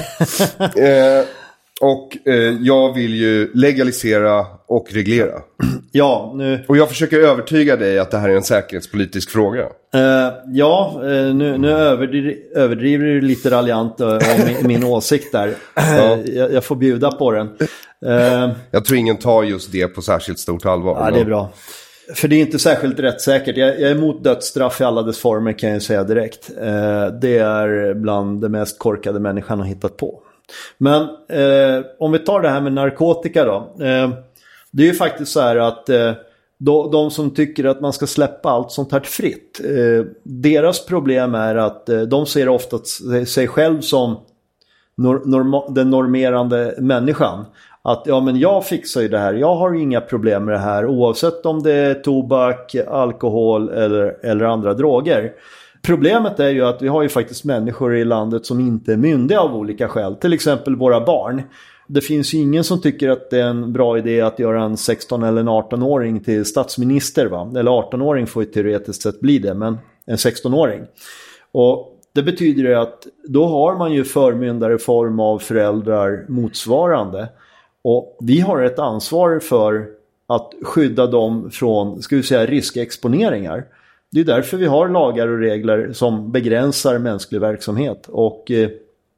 eh, och eh, jag vill ju legalisera och reglera. Ja, nu... Och jag försöker övertyga dig att det här är en säkerhetspolitisk fråga. Uh, ja, uh, nu, nu överdriver, överdriver du lite raljant uh, om min, min åsikt där. Ja. Uh, jag, jag får bjuda på den. Uh, jag tror ingen tar just det på särskilt stort allvar. Ja, det är bra. För det är inte särskilt rättssäkert. Jag, jag är emot dödsstraff i alla dess former, kan jag säga direkt. Uh, det är bland det mest korkade människan har hittat på. Men uh, om vi tar det här med narkotika då. Uh, det är ju faktiskt så här att... Uh, De, de som tycker att man ska släppa allt sånt här fritt, eh, deras problem är att eh, de ser ofta sig själv som nor- norma- den normerande människan. Att ja, men jag fixar ju det här, jag har inga problem med det här oavsett om det är tobak, alkohol eller, eller andra droger. Problemet är ju att vi har ju faktiskt människor i landet som inte är myndiga av olika skäl, till exempel våra barn. Det finns ju ingen som tycker att det är en bra idé att göra en sexton eller en arton-åring till statsminister, va? Eller arton-åring får ju teoretiskt sett bli det, men en sexton-åring. Och det betyder ju att då har man ju förmyndare i form av föräldrar motsvarande. Och vi har ett ansvar för att skydda dem från, ska vi säga, riskexponeringar. Det är därför vi har lagar och regler som begränsar mänsklig verksamhet. Och... Eh,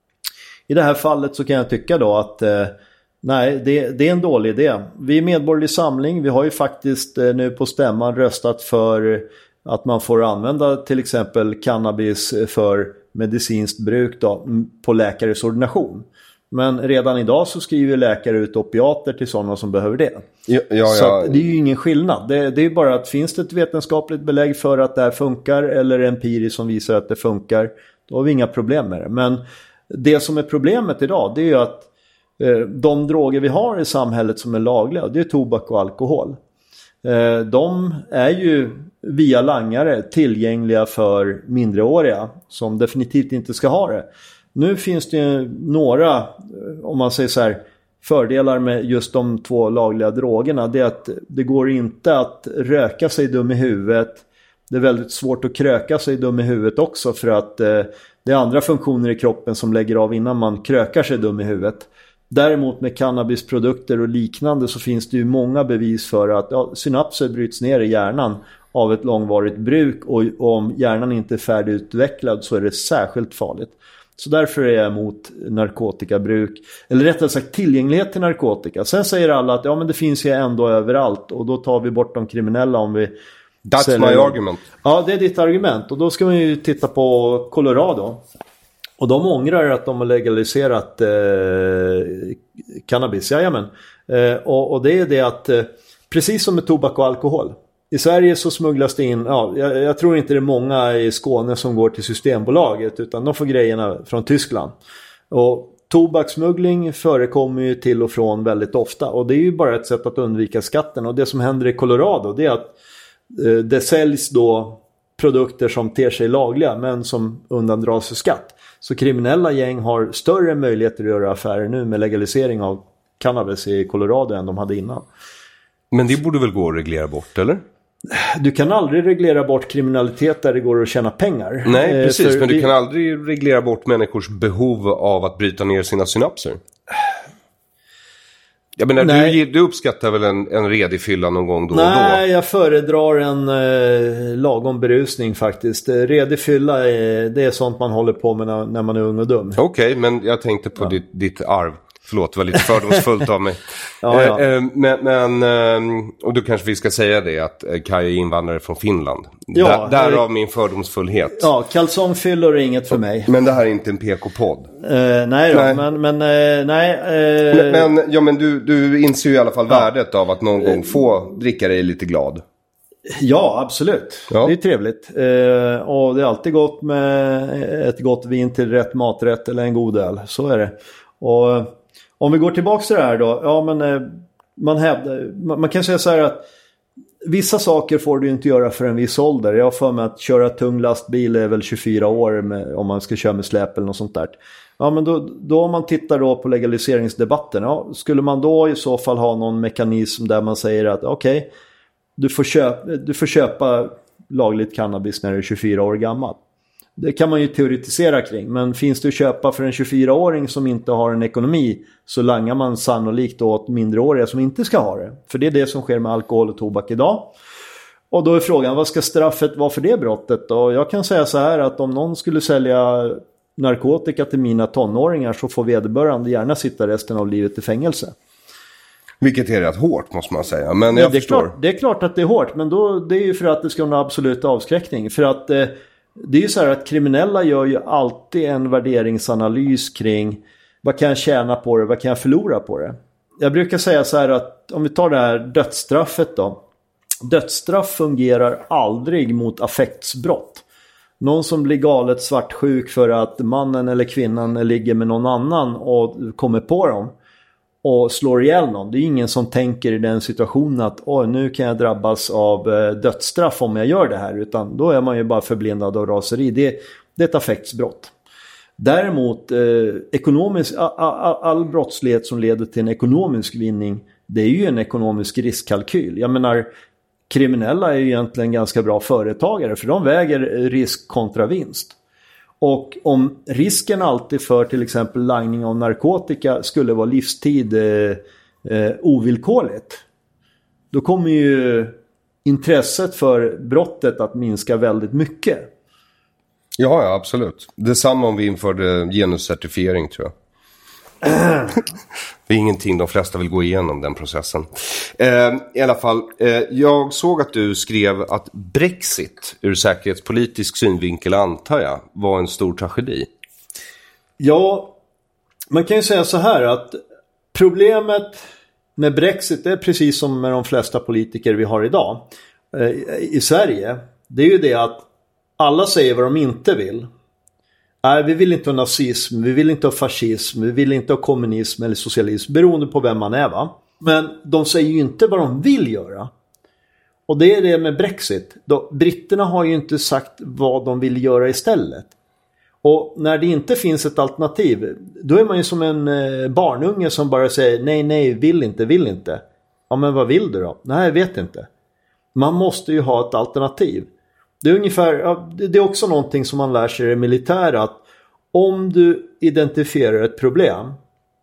I det här fallet så kan jag tycka då att eh, nej, det, det är en dålig idé. Vi är medborgerlig samling. Vi har ju faktiskt eh, nu på stämman röstat för att man får använda till exempel cannabis för medicinskt bruk då, på läkares ordination. Men redan idag så skriver läkare ut opiater till sådana som behöver det. Ja, ja, så ja. Det är ju ingen skillnad. Det, det är bara att finns det ett vetenskapligt belägg för att det här funkar eller empiriskt som visar att det funkar, då har vi inga problem med det. Men det som är problemet idag, det är ju att eh, de droger vi har i samhället som är lagliga, det är tobak och alkohol. Eh, de är ju via langare tillgängliga för mindreåriga som definitivt inte ska ha det. Nu finns det ju några, om man säger så här, fördelar med just de två lagliga drogerna. Det är att det går inte att röka sig dum i huvudet. Det är väldigt svårt att kröka sig dum i huvudet också för att eh, det är andra funktioner i kroppen som lägger av innan man krökar sig dum i huvudet. Däremot med cannabisprodukter och liknande så finns det ju många bevis för att ja, synapser bryts ner i hjärnan av ett långvarigt bruk och, och om hjärnan inte är färdigutvecklad så är det särskilt farligt. Så därför är jag emot narkotikabruk, eller rättare sagt tillgänglighet till narkotika. Sen säger alla att ja, men det finns ju ändå överallt och då tar vi bort de kriminella om vi... That's säljer... my argument. Ja, det är ditt argument och då ska man ju titta på Colorado. Och de ångrar att de har legaliserat eh, cannabis, jajamän. Eh, och, och det är det att, eh, precis som med tobak och alkohol. I Sverige så smugglas det in, ja, jag, jag tror inte det är många i Skåne som går till Systembolaget utan de får grejerna från Tyskland. Och tobaksmuggling förekommer ju till och från väldigt ofta och det är ju bara ett sätt att undvika skatten. Och det som händer i Colorado det är att eh, det säljs då produkter som ter sig lagliga men som undandras för skatt. Så kriminella gäng har större möjligheter att göra affärer nu med legalisering av cannabis i Colorado än de hade innan. Men det borde väl gå att reglera bort, eller? Du kan aldrig reglera bort kriminalitet där det går att tjäna pengar. Nej, precis. För men du det... kan aldrig reglera bort människors behov av att bryta ner sina synapser. Jag menar, du, du uppskattar väl en, en redig fylla någon gång då Nej, och då? Nej, jag föredrar en eh, lagom berusning faktiskt. Redig fylla, är, det är sånt man håller på med när, när man är ung och dum. Okej, okay, men jag tänkte på ja. ditt, ditt arv. Förlåt, det var lite fördomsfullt av mig. ja, ja. Eh, men, men, och du kanske vi ska säga det att Kaj är invandrare från Finland. Ja, Där, därav min fördomsfullhet. Ja, kalsongfyllor är inget för mig. Men det här är inte en P K-podd. Eh, nej då, nej. men, men eh, nej. Eh... Men, men, ja, men du, du inser ju i alla fall ja. värdet av att någon gång få dricka dig lite glad. Ja, absolut. Ja. Det är trevligt. Eh, och det är alltid gott med ett gott vin till rätt maträtt eller en god öl. Så är det. Och om vi går tillbaka till det här då. Ja, men eh, man, hävdar, man, man kan säga så här att vissa saker får du inte göra för en viss ålder. Jag har för mig att köra tung lastbil är väl tjugofyra år med, om man ska köra med släp eller något sånt där. Ja, men då, då om man tittar då på legaliseringsdebatten. Ja, skulle man då i så fall ha någon mekanism där man säger att okej, okay, du får köpa, du får köpa lagligt cannabis när du är tjugofyra år gammal. Det kan man ju teoretisera kring. Men finns det att köpa för en tjugofyraåring som inte har en ekonomi, så langar man sannolikt åt mindreåriga som inte ska ha det. För det är det som sker med alkohol och tobak idag. Och då är frågan, vad ska straffet vara för det brottet? Och jag kan säga så här att om någon skulle sälja narkotika till mina tonåringar, så får vederbörande gärna sitta resten av livet i fängelse. Vilket är rätt hårt, måste man säga. Men jag det, är förstår. Klart, det är klart att det är hårt, men då, det är ju för att det ska vara en absolut avskräckning. För att eh, det är ju så här att kriminella gör ju alltid en värderingsanalys kring vad kan jag tjäna på det, vad kan jag förlora på det. Jag brukar säga så här att om vi tar det här dödsstraffet då. Dödsstraff fungerar aldrig mot affektsbrott. Någon som blir galet svartsjuk för att mannen eller kvinnan ligger med någon annan och kommer på dem och slår ihjäl någon. Det är ingen som tänker i den situationen att Åh, nu kan jag drabbas av dödsstraff om jag gör det här. Utan då är man ju bara förblindad av raseri. Det, det är ett affektsbrott. Däremot eh, ekonomisk, all, all brottslighet som leder till en ekonomisk vinning, det är ju en ekonomisk riskkalkyl. Jag menar, kriminella är ju egentligen ganska bra företagare, för de väger risk kontra vinst. Och om risken alltid för till exempel langning av narkotika skulle vara livstid eh, eh, ovillkorligt, då kommer ju intresset för brottet att minska väldigt mycket. Ja, ja, absolut. Detsamma om vi införde genuscertifiering, tror jag. Det är ingenting de flesta vill gå igenom, den processen. Eh, I alla fall, eh, jag såg att du skrev att Brexit ur säkerhetspolitisk synvinkel, antar jag, var en stor tragedi. Ja, man kan ju säga så här att problemet med Brexit är precis som med de flesta politiker vi har idag eh, i Sverige. Det är ju det att alla säger vad de inte vill. Nej, vi vill inte ha nazism, vi vill inte ha fascism, vi vill inte ha kommunism eller socialism, beroende på vem man är, va? Men de säger ju inte vad de vill göra. Och det är det med Brexit. Då, britterna har ju inte sagt vad de vill göra istället. Och när det inte finns ett alternativ, då är man ju som en eh, barnunge som bara säger nej, nej, vill inte, vill inte. Ja, men vad vill du då? Nej, jag vet inte. Man måste ju ha ett alternativ. Det är ungefär, ja, det är också någonting som man lär sig i det militära, att om du identifierar ett problem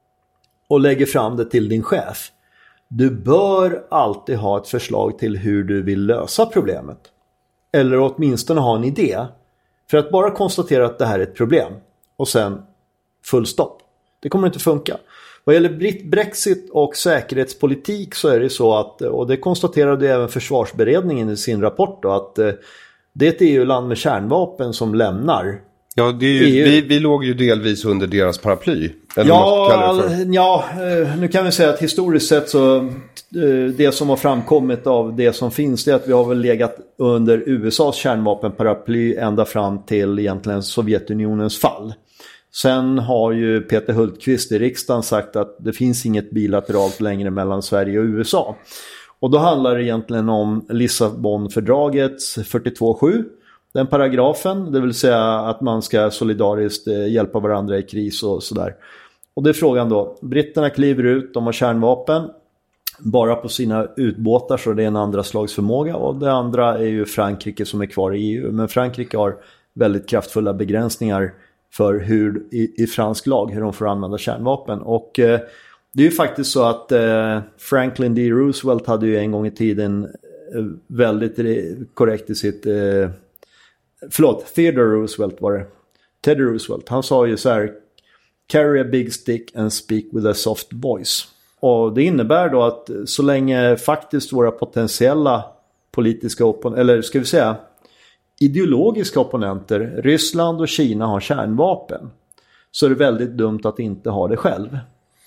och lägger fram det till din chef, du bör alltid ha ett förslag till hur du vill lösa problemet. Eller åtminstone ha en idé. För att bara konstatera att det här är ett problem och sen full stopp. Det kommer inte funka. Vad gäller Brexit och säkerhetspolitik så är det så att, och det konstaterade även försvarsberedningen i sin rapport då, att det är ett E U-land med kärnvapen som lämnar. Ja, det är ju, E U. Vi, vi låg ju delvis under deras paraply. Eller ja, det ja, nu kan vi säga att historiskt sett så det som har framkommit av det som finns, det är att vi har väl legat under U S A:s kärnvapenparaply ända fram till egentligen Sovjetunionens fall. Sen har ju Peter Hultqvist i riksdagen sagt att det finns inget bilateralt längre mellan Sverige och U S A. Och då handlar det egentligen om Lissabonfördragets fyrtiotvå sju, den paragrafen, det vill säga att man ska solidariskt hjälpa varandra i kris och sådär. Och det är frågan då, britterna kliver ut, de har kärnvapen bara på sina utbåtar, så det är en andra slags förmåga, och det andra är ju Frankrike som är kvar i E U. Men Frankrike har väldigt kraftfulla begränsningar för hur i, i fransk lag hur de får använda kärnvapen. Och eh, det är ju faktiskt så att eh, Franklin D. Roosevelt hade ju en gång i tiden eh, väldigt re- korrekt i sitt eh, förlåt, Theodore Roosevelt var det. Teddy Roosevelt, han sa ju så här: carry a big stick and speak with a soft voice. Och det innebär då att så länge faktiskt våra potentiella politiska opponenter, eller ska vi säga ideologiska opponenter, Ryssland och Kina har kärnvapen, så är det väldigt dumt att inte ha det själv.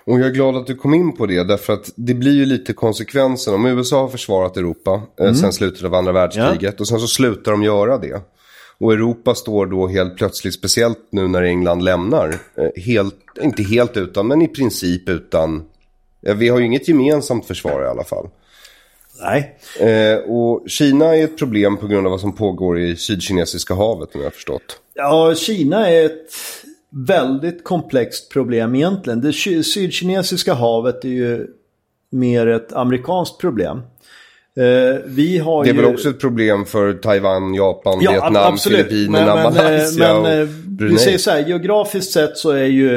Och jag är glad att du kom in på det, därför att det blir ju lite konsekvensen om U S A har försvarat Europa mm. eh, sen slutet av andra världskriget ja. och sen så slutar de göra det. Och Europa står då helt plötsligt, speciellt nu när England lämnar, eh, helt, inte helt utan, men i princip utan, eh, vi har ju inget gemensamt försvar i alla fall. Nej. Eh, och Kina är ett problem på grund av vad som pågår i Sydkinesiska havet, om jag har förstått. Ja, Kina är ett väldigt komplext problem egentligen. Det Sydkinesiska havet är ju mer ett amerikanskt problem. Eh, vi har det är ju... väl också ett problem för Taiwan, Japan, ja, Vietnam, absolut. Filippinerna, men, Malaysia men, och Brunei. Vi säger så här, geografiskt sett så är ju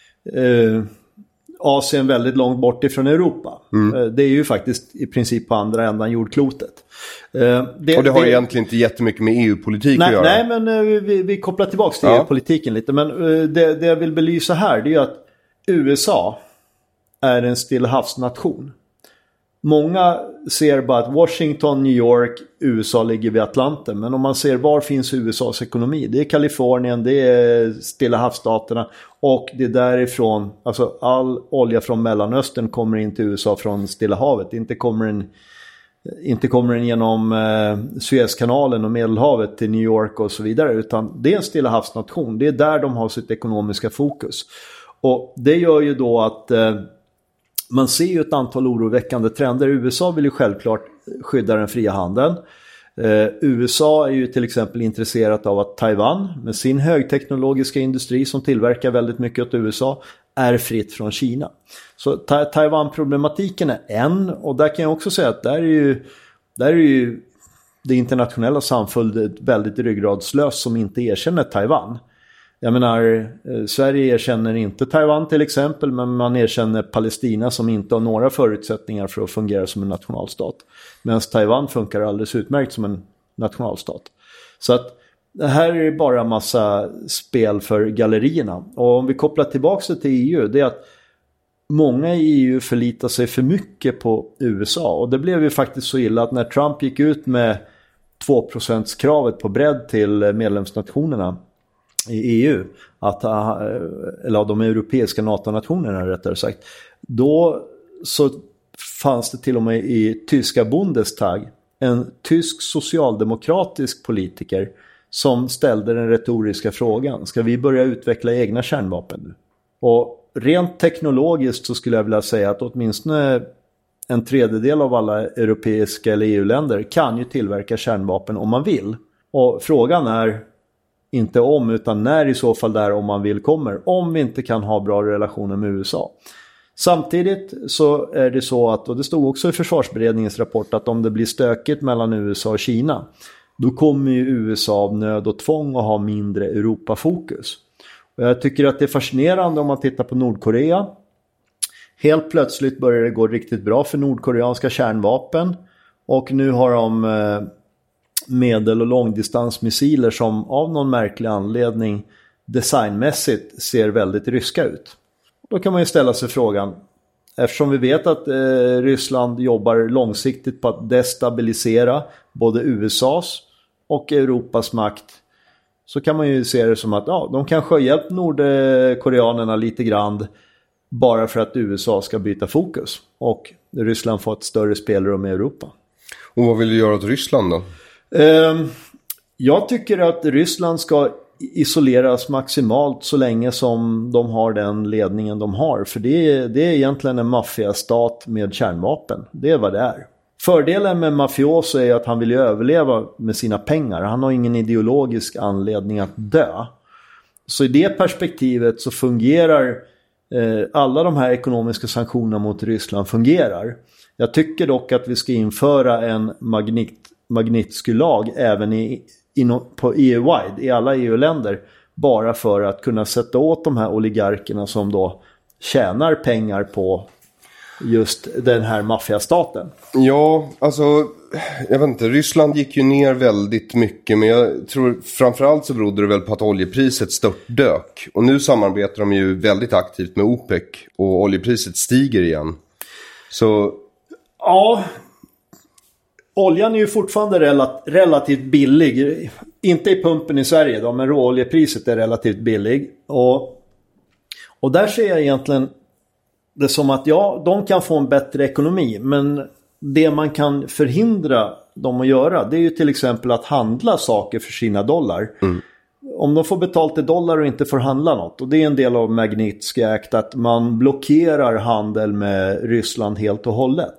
eh, Asien väldigt långt bort ifrån Europa. Mm. Det är ju faktiskt i princip på andra ändan jordklotet. Det, och det har det, egentligen inte jättemycket med E U-politik nej, att göra. Nej, men vi, vi kopplar tillbaka till ja. E U-politiken lite. Men det, det jag vill belysa här, det är ju att U S A är en Stillahavsnation. Många ser bara att Washington, New York, U S A ligger vid Atlanten. Men om man ser var finns U S A:s ekonomi? Det är Kalifornien, det är Stillahavsstaterna och det är därifrån, alltså all olja från Mellanöstern kommer in till U S A från Stilla havet. Inte kommer den, inte kommer den genom eh, Suezkanalen och Medelhavet till New York och så vidare, utan det är en Stillahavsnation. Det är där de har sitt ekonomiska fokus. Och det gör ju då att eh, man ser ju ett antal oroväckande trender. U S A vill ju självklart skydda den fria handeln. Eh, U S A är ju till exempel intresserat av att Taiwan med sin högteknologiska industri som tillverkar väldigt mycket åt U S A är fritt från Kina. Så ta- Taiwan-problematiken är en, och där kan jag också säga att där är ju, där är ju det internationella samfundet väldigt ryggradslöst som inte erkänner Taiwan. Jag menar, eh, Sverige erkänner inte Taiwan till exempel, men man erkänner Palestina som inte har några förutsättningar för att fungera som en nationalstat. Medan Taiwan funkar alldeles utmärkt som en nationalstat. Så att det här är bara massa spel för gallerierna. Och om vi kopplar tillbaka till E U, det är att många i E U förlitar sig för mycket på U S A. Och det blev ju faktiskt så illa att när Trump gick ut med två procent kravet på bredd till medlemsnationerna i E U, att, eller de europeiska NATO-nationerna rättare sagt, då så fanns det till och med i tyska Bundestag en tysk socialdemokratisk politiker som ställde den retoriska frågan: ska vi börja utveckla egna kärnvapen nu? Och rent teknologiskt så skulle jag vilja säga att åtminstone en tredjedel av alla europeiska eller E U-länder kan ju tillverka kärnvapen om man vill. Och frågan är inte om utan när i så fall där om man vill kommer, om vi inte kan ha bra relationer med U S A. Samtidigt så är det så att, och det stod också i försvarsberedningens rapport, att om det blir stökigt mellan U S A och Kina, då kommer ju U S A av nöd och tvång att ha mindre Europafokus. Och jag tycker att det är fascinerande om man tittar på Nordkorea. Helt plötsligt börjar det gå riktigt bra för nordkoreanska kärnvapen, och nu har de eh, medel- och långdistansmissiler som av någon märklig anledning designmässigt ser väldigt ryska ut. Då kan man ju ställa sig frågan, eftersom vi vet att eh, Ryssland jobbar långsiktigt på att destabilisera både U S A:s och Europas makt, så kan man ju se det som att ja, de kanske har hjälpt nordkoreanerna lite grann bara för att U S A ska byta fokus och Ryssland får ett större spelrum i Europa. Och vad vill du göra åt Ryssland då? Jag tycker att Ryssland ska isoleras maximalt så länge som de har den ledningen de har. För det är, det är egentligen en maffiastat med kärnvapen. Det är vad det är. Fördelen med mafioso är att han vill ju överleva med sina pengar. Han har ingen ideologisk anledning att dö. Så i det perspektivet så fungerar eh, alla de här ekonomiska sanktionerna mot Ryssland fungerar. Jag tycker dock att vi ska införa en magnet Magnitsky-lag även i, i, på E U-wide, i alla E U-länder, bara för att kunna sätta åt de här oligarkerna som då tjänar pengar på just den här maffiastaten. Ja, alltså jag vet inte, Ryssland gick ju ner väldigt mycket, men jag tror framförallt så berodde det väl på att oljepriset störtdök. Och nu samarbetar de ju väldigt aktivt med OPEC och oljepriset stiger igen. Så ja, oljan är ju fortfarande relat- relativt billig. Inte i pumpen i Sverige då, men råoljepriset är relativt billig. Och, och där ser jag egentligen det som att ja, de kan få en bättre ekonomi, men det man kan förhindra dem att göra, det är ju till exempel att handla saker för sina dollar. Mm. Om de får betalt i dollar och inte får handla något, och det är en del av Magnitsky Act, att man blockerar handel med Ryssland helt och hållet.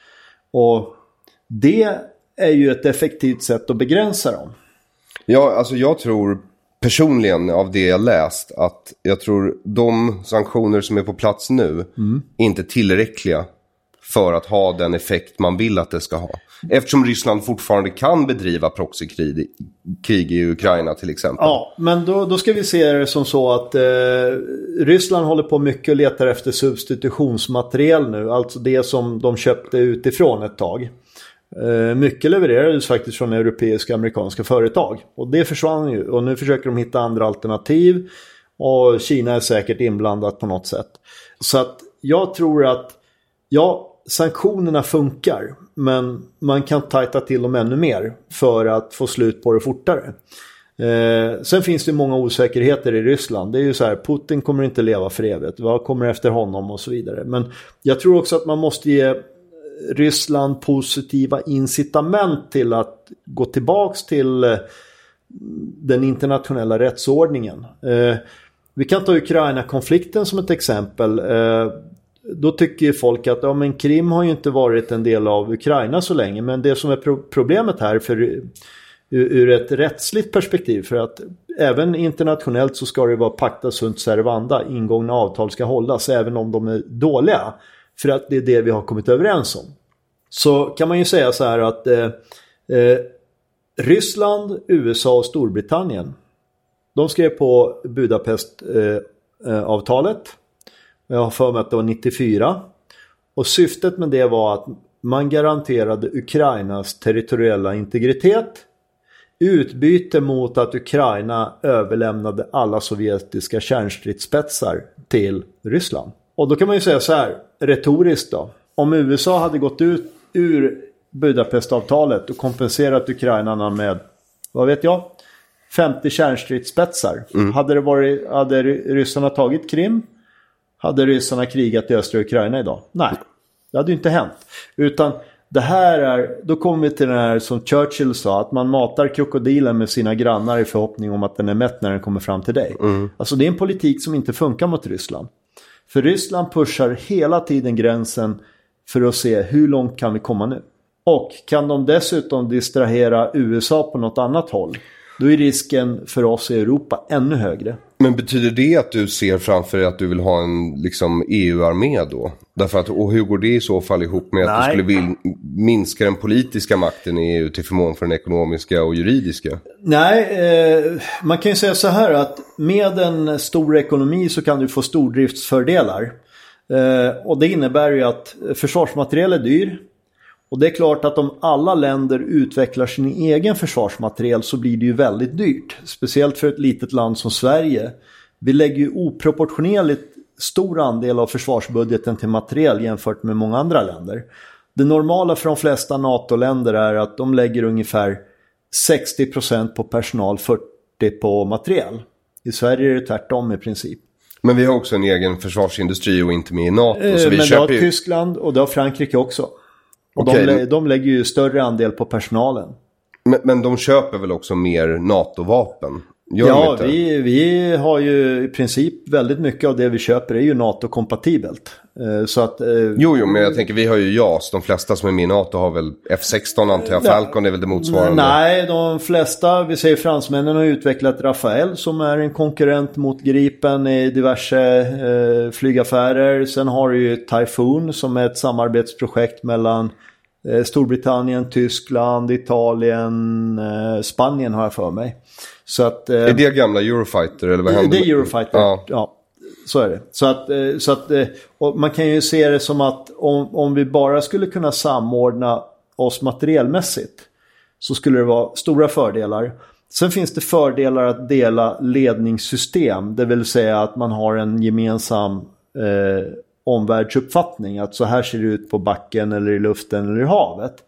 Och det är ju ett effektivt sätt att begränsa dem. Ja, alltså jag tror personligen av det jag läst att jag tror de sanktioner som är på plats nu mm. inte är tillräckliga för att ha den effekt man vill att det ska ha. Eftersom Ryssland fortfarande kan bedriva proxykrig krig i Ukraina till exempel. Ja, men då, då ska vi se det som så att eh, Ryssland håller på mycket och letar efter substitutionsmateriel nu. Alltså det som de köpte utifrån ett tag. Eh, mycket levererades faktiskt från europeiska och amerikanska företag. Och det försvann ju. Och nu försöker de hitta andra alternativ. Och Kina är säkert inblandat på något sätt. Så att jag tror att ja, sanktionerna funkar, men man kan tajta till dem ännu mer för att få slut på det fortare. Eh, sen finns det många osäkerheter i Ryssland. Det är ju så här, Putin kommer inte leva för evigt. Vad kommer efter honom och så vidare. Men jag tror också att man måste ge Ryssland positiva incitament till att gå tillbaks till eh, den internationella rättsordningen. Eh, vi kan ta Ukraina-konflikten som ett exempel. Eh, Då tycker folk att ja, men Krim har ju inte varit en del av Ukraina så länge. Men det som är pro- problemet här för, ur, ur ett rättsligt perspektiv, för att även internationellt så ska det vara pacta sunt servanda. Ingångna avtal ska hållas även om de är dåliga. För att det är det vi har kommit överens om. Så kan man ju säga så här att eh, eh, Ryssland, U S A och Storbritannien, de skrev på Budapest-avtalet. Eh, Jag har för mig att det var nittiofyra. Och syftet med det var att man garanterade Ukrainas territoriella integritet. Utbyte mot att Ukraina överlämnade alla sovjetiska kärnstridsspetsar till Ryssland. Och då kan man ju säga så här, retoriskt då. Om U S A hade gått ut ur Budapestavtalet och kompenserat ukrainarna med, vad vet jag, femtio kärnstridsspetsar. Mm. Hade det varit, hade ryssarna tagit Krim? Hade ryssarna krigat i östra Ukraina idag? Nej, det hade ju inte hänt. Utan det här är, då kommer vi till den här som Churchill sa, att man matar krokodilen med sina grannar i förhoppning om att den är mätt när den kommer fram till dig. Mm. Alltså det är en politik som inte funkar mot Ryssland. För Ryssland pushar hela tiden gränsen för att se hur långt kan vi komma nu. Och kan de dessutom distrahera U S A på något annat håll, då är risken för oss i Europa ännu högre. Men betyder det att du ser framför dig att du vill ha en liksom, E U-armé då? Därför att, och hur går det i så fall ihop med att Nej. du skulle vilja minska den politiska makten i E U till förmån för den ekonomiska och juridiska? Nej, eh, man kan ju säga så här att med en stor ekonomi så kan du få stordriftsfördelar. Eh, och det innebär ju att försvarsmateriel är dyr. Och det är klart att om alla länder utvecklar sin egen försvarsmateriel så blir det ju väldigt dyrt. Speciellt för ett litet land som Sverige. Vi lägger ju oproportionerligt stor andel av försvarsbudgeten till materiel jämfört med många andra länder. Det normala för de flesta NATO-länder är att de lägger ungefär sextio procent på personal, fyrtio procent på materiel. I Sverige är det tvärtom i princip. Men vi har också en egen försvarsindustri och inte med i NATO. Eh, så vi men köper det har ju... Tyskland och det har Frankrike också. Och okay. de, de lägger ju större andel på personalen. Men, men de köper väl också mer NATO-vapen? Gör ja, vi, vi har ju i princip väldigt mycket av det vi köper är ju NATO-kompatibelt. Eh, så att, eh, jo, jo, men jag tänker vi har ju J A S. De flesta som är med i NATO har väl F sexton antar jag. Falcon är väl det motsvarande. Nej, de flesta, vi säger fransmännen har utvecklat Rafael som är en konkurrent mot Gripen i diverse eh, flygaffärer. Sen har du ju Typhoon som är ett samarbetsprojekt mellan eh, Storbritannien, Tyskland, Italien, eh, Spanien har jag för mig. Så att, eh, är det gamla Eurofighter eller vad händer? Det är Eurofighter, ja. ja. Så är det. Så att, så att och man kan ju se det som att om, om vi bara skulle kunna samordna oss materiellmässigt så skulle det vara stora fördelar. Sen finns det fördelar att dela ledningssystem. Det vill säga att man har en gemensam eh, omvärldsuppfattning. Att så här ser det ut på backen eller i luften eller i havet.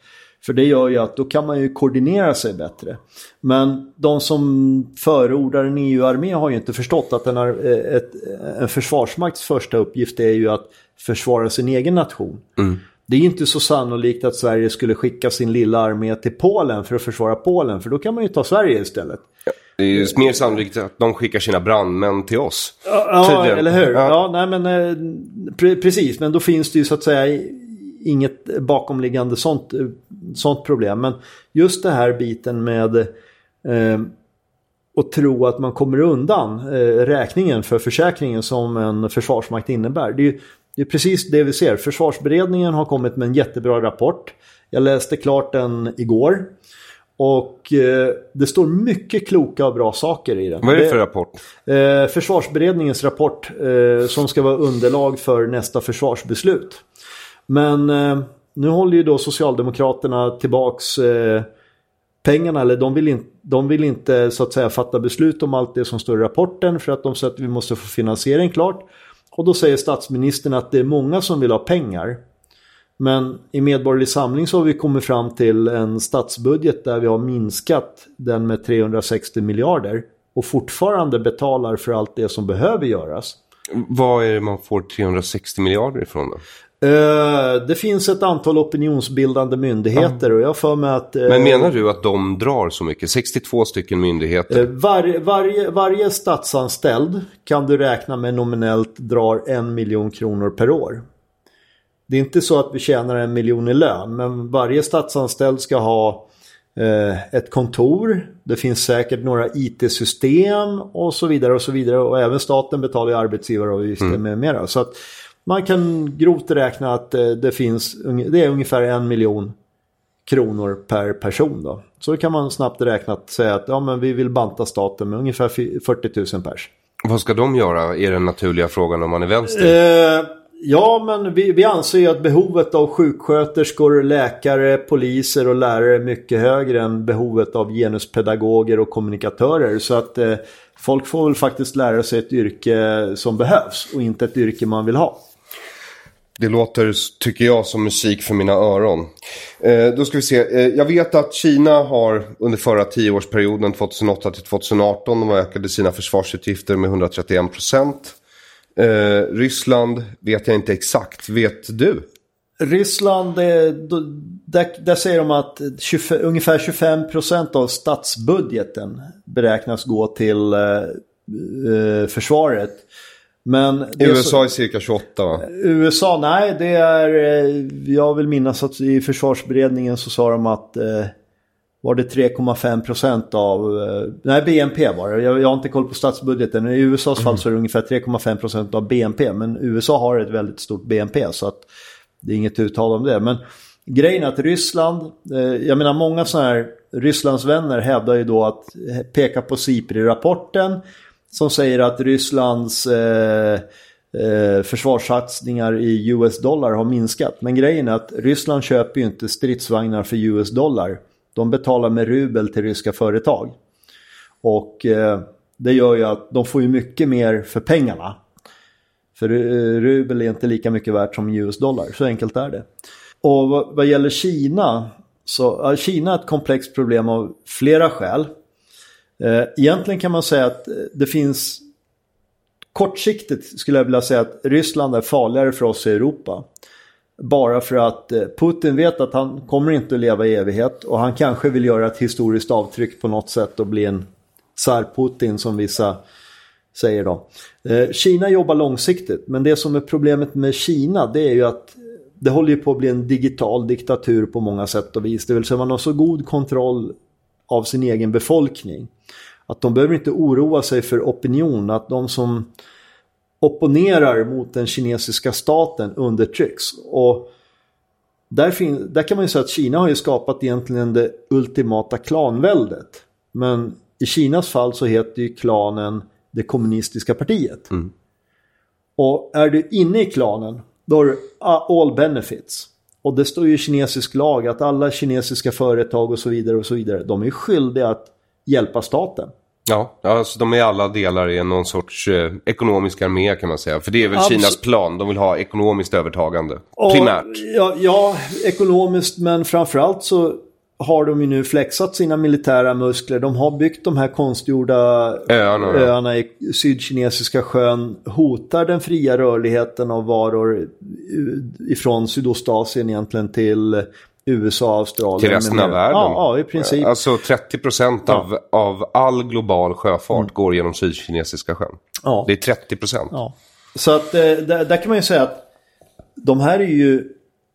För det gör ju att då kan man ju koordinera sig bättre. Men de som förordar en E U-armé har ju inte förstått att en, ett, en försvarsmakts första uppgift är ju att försvara sin egen nation. Mm. Det är inte så sannolikt att Sverige skulle skicka sin lilla armé till Polen för att försvara Polen. För då kan man ju ta Sverige istället. Ja, det är ju mer sannolikt att de skickar sina brandmän till oss. Ja, ja eller hur? Ja, ja nej, men, eh, pre- precis. Men då finns det ju så att säga inget bakomliggande sånt, sånt problem. Men just det här biten med eh, att tro att man kommer undan eh, räkningen för försäkringen som en försvarsmakt innebär. Det är ju Det är precis det vi ser. Försvarsberedningen har kommit med en jättebra rapport. Jag läste klart den igår. Och eh, det står mycket kloka och bra saker i den. Vad är det för rapport? Eh, försvarsberedningens rapport eh, som ska vara underlag för nästa försvarsbeslut. Men eh, nu håller ju då Socialdemokraterna tillbaks eh, pengarna. Eller de vill, in, de vill inte så att säga fatta beslut om allt det som står i rapporten. För att de säger att vi måste få finansiering klart. Och då säger statsministern att det är många som vill ha pengar. Men i Medborgerlig Samling så har vi kommit fram till en statsbudget där vi har minskat den med trehundrasextio miljarder. Och fortfarande betalar för allt det som behöver göras. Vad är det man får trehundrasextio miljarder ifrån då? Uh, det finns ett antal opinionsbildande myndigheter. Ja. Och jag för mig att... Uh, Men menar du att de drar så mycket? sextiotvå stycken myndigheter? Uh, var, varje, varje statsanställd kan du räkna med nominellt drar en miljon kronor per år. Det är inte så att vi tjänar en miljon i lön. Men varje statsanställd ska ha uh, ett kontor. Det finns säkert några I T-system och så vidare och så vidare. Och även staten betalar ju arbetsgivaravgifter mm. med mera. Så att man kan grovt räkna att det finns, det är ungefär en miljon kronor per person då. Så då kan man snabbt räkna att säga att ja, men vi vill banta staten med ungefär fyrtio tusen pers. Vad ska de göra? Är den naturliga frågan om man är vänster? Eh, ja, men vi, vi anser ju att behovet av sjuksköterskor, läkare, poliser och lärare är mycket högre än behovet av genuspedagoger och kommunikatörer. Så att eh, folk får väl faktiskt lära sig ett yrke som behövs och inte ett yrke man vill ha. Det låter, tycker jag, som musik för mina öron. Eh, då ska vi se. Eh, jag vet att Kina har under förra tioårsperioden tjugohundraåtta till tjugoarton de ökade sina försvarsutgifter med hundratrettioen procent. Eh, Ryssland vet jag inte exakt. Vet du? Ryssland, där, där säger de att tjugofem, ungefär tjugofem procent av statsbudgeten beräknas gå till eh, försvaret. Men U S A är cirka tjugoåtta, va? U S A, nej, det är, jag vill minnas att i försvarsberedningen så sa de att eh, var det tre komma fem procent av, eh, nej B N P var det, jag, jag har inte koll på statsbudgeten, i U S A:s mm. fall så är det ungefär tre komma fem procent av B N P, men U S A har ett väldigt stort B N P så att det är inget uttal om det, men grejen är att Ryssland, eh, jag menar många sådana här Rysslands vänner hävdar ju då att peka på SIPRI-rapporten som säger att Rysslands eh, eh, försvarssatsningar i U S-dollar har minskat. Men grejen är att Ryssland köper ju inte stridsvagnar för U S-dollar. De betalar med rubel till ryska företag. Och eh, det gör ju att de får ju mycket mer för pengarna. För eh, rubel är inte lika mycket värt som U S-dollar. Så enkelt är det. Och vad, vad gäller Kina, så ja, Kina är ett komplext problem av flera skäl. Egentligen kan man säga att det finns kortsiktigt skulle jag vilja säga att Ryssland är farligare för oss i Europa. Bara för att Putin vet att han kommer inte att leva i evighet och han kanske vill göra ett historiskt avtryck på något sätt och bli en tsar Putin som vissa säger då. Kina jobbar långsiktigt, men det som är problemet med Kina det är ju att det håller ju på att bli en digital diktatur på många sätt och vis. Det vill säga man har så god kontroll av sin egen befolkning att de behöver inte oroa sig för opinion, att de som opponerar mot den kinesiska staten undertrycks. Och där, fin- där kan man ju säga att Kina har ju skapat egentligen det ultimata klanväldet. Men i Kinas fall så heter ju klanen det kommunistiska partiet. Mm. Och är du inne i klanen då har du all benefits. Och det står ju i kinesisk lag att alla kinesiska företag och så vidare och så vidare, de är skyldiga att hjälpa staten. Ja, alltså de är alla delar i någon sorts eh, ekonomisk armé kan man säga. För det är väl Absolut. Kinas plan. De vill ha ekonomiskt övertagande. Och, primärt. Ja, ja, ekonomiskt, men framförallt så har de ju nu flexat sina militära muskler. De har byggt de här konstgjorda öarna, öarna i Sydkinesiska sjön. Hotar den fria rörligheten av varor ifrån Sydostasien egentligen till U S A, Australien. Till resten av världen. Ja, ja, i princip. Alltså trettio procent ja. av, av all global sjöfart mm. går genom Sydkinesiska sjön. Ja. Det är trettio procent. Ja. Så att där, där kan man ju säga att de här är ju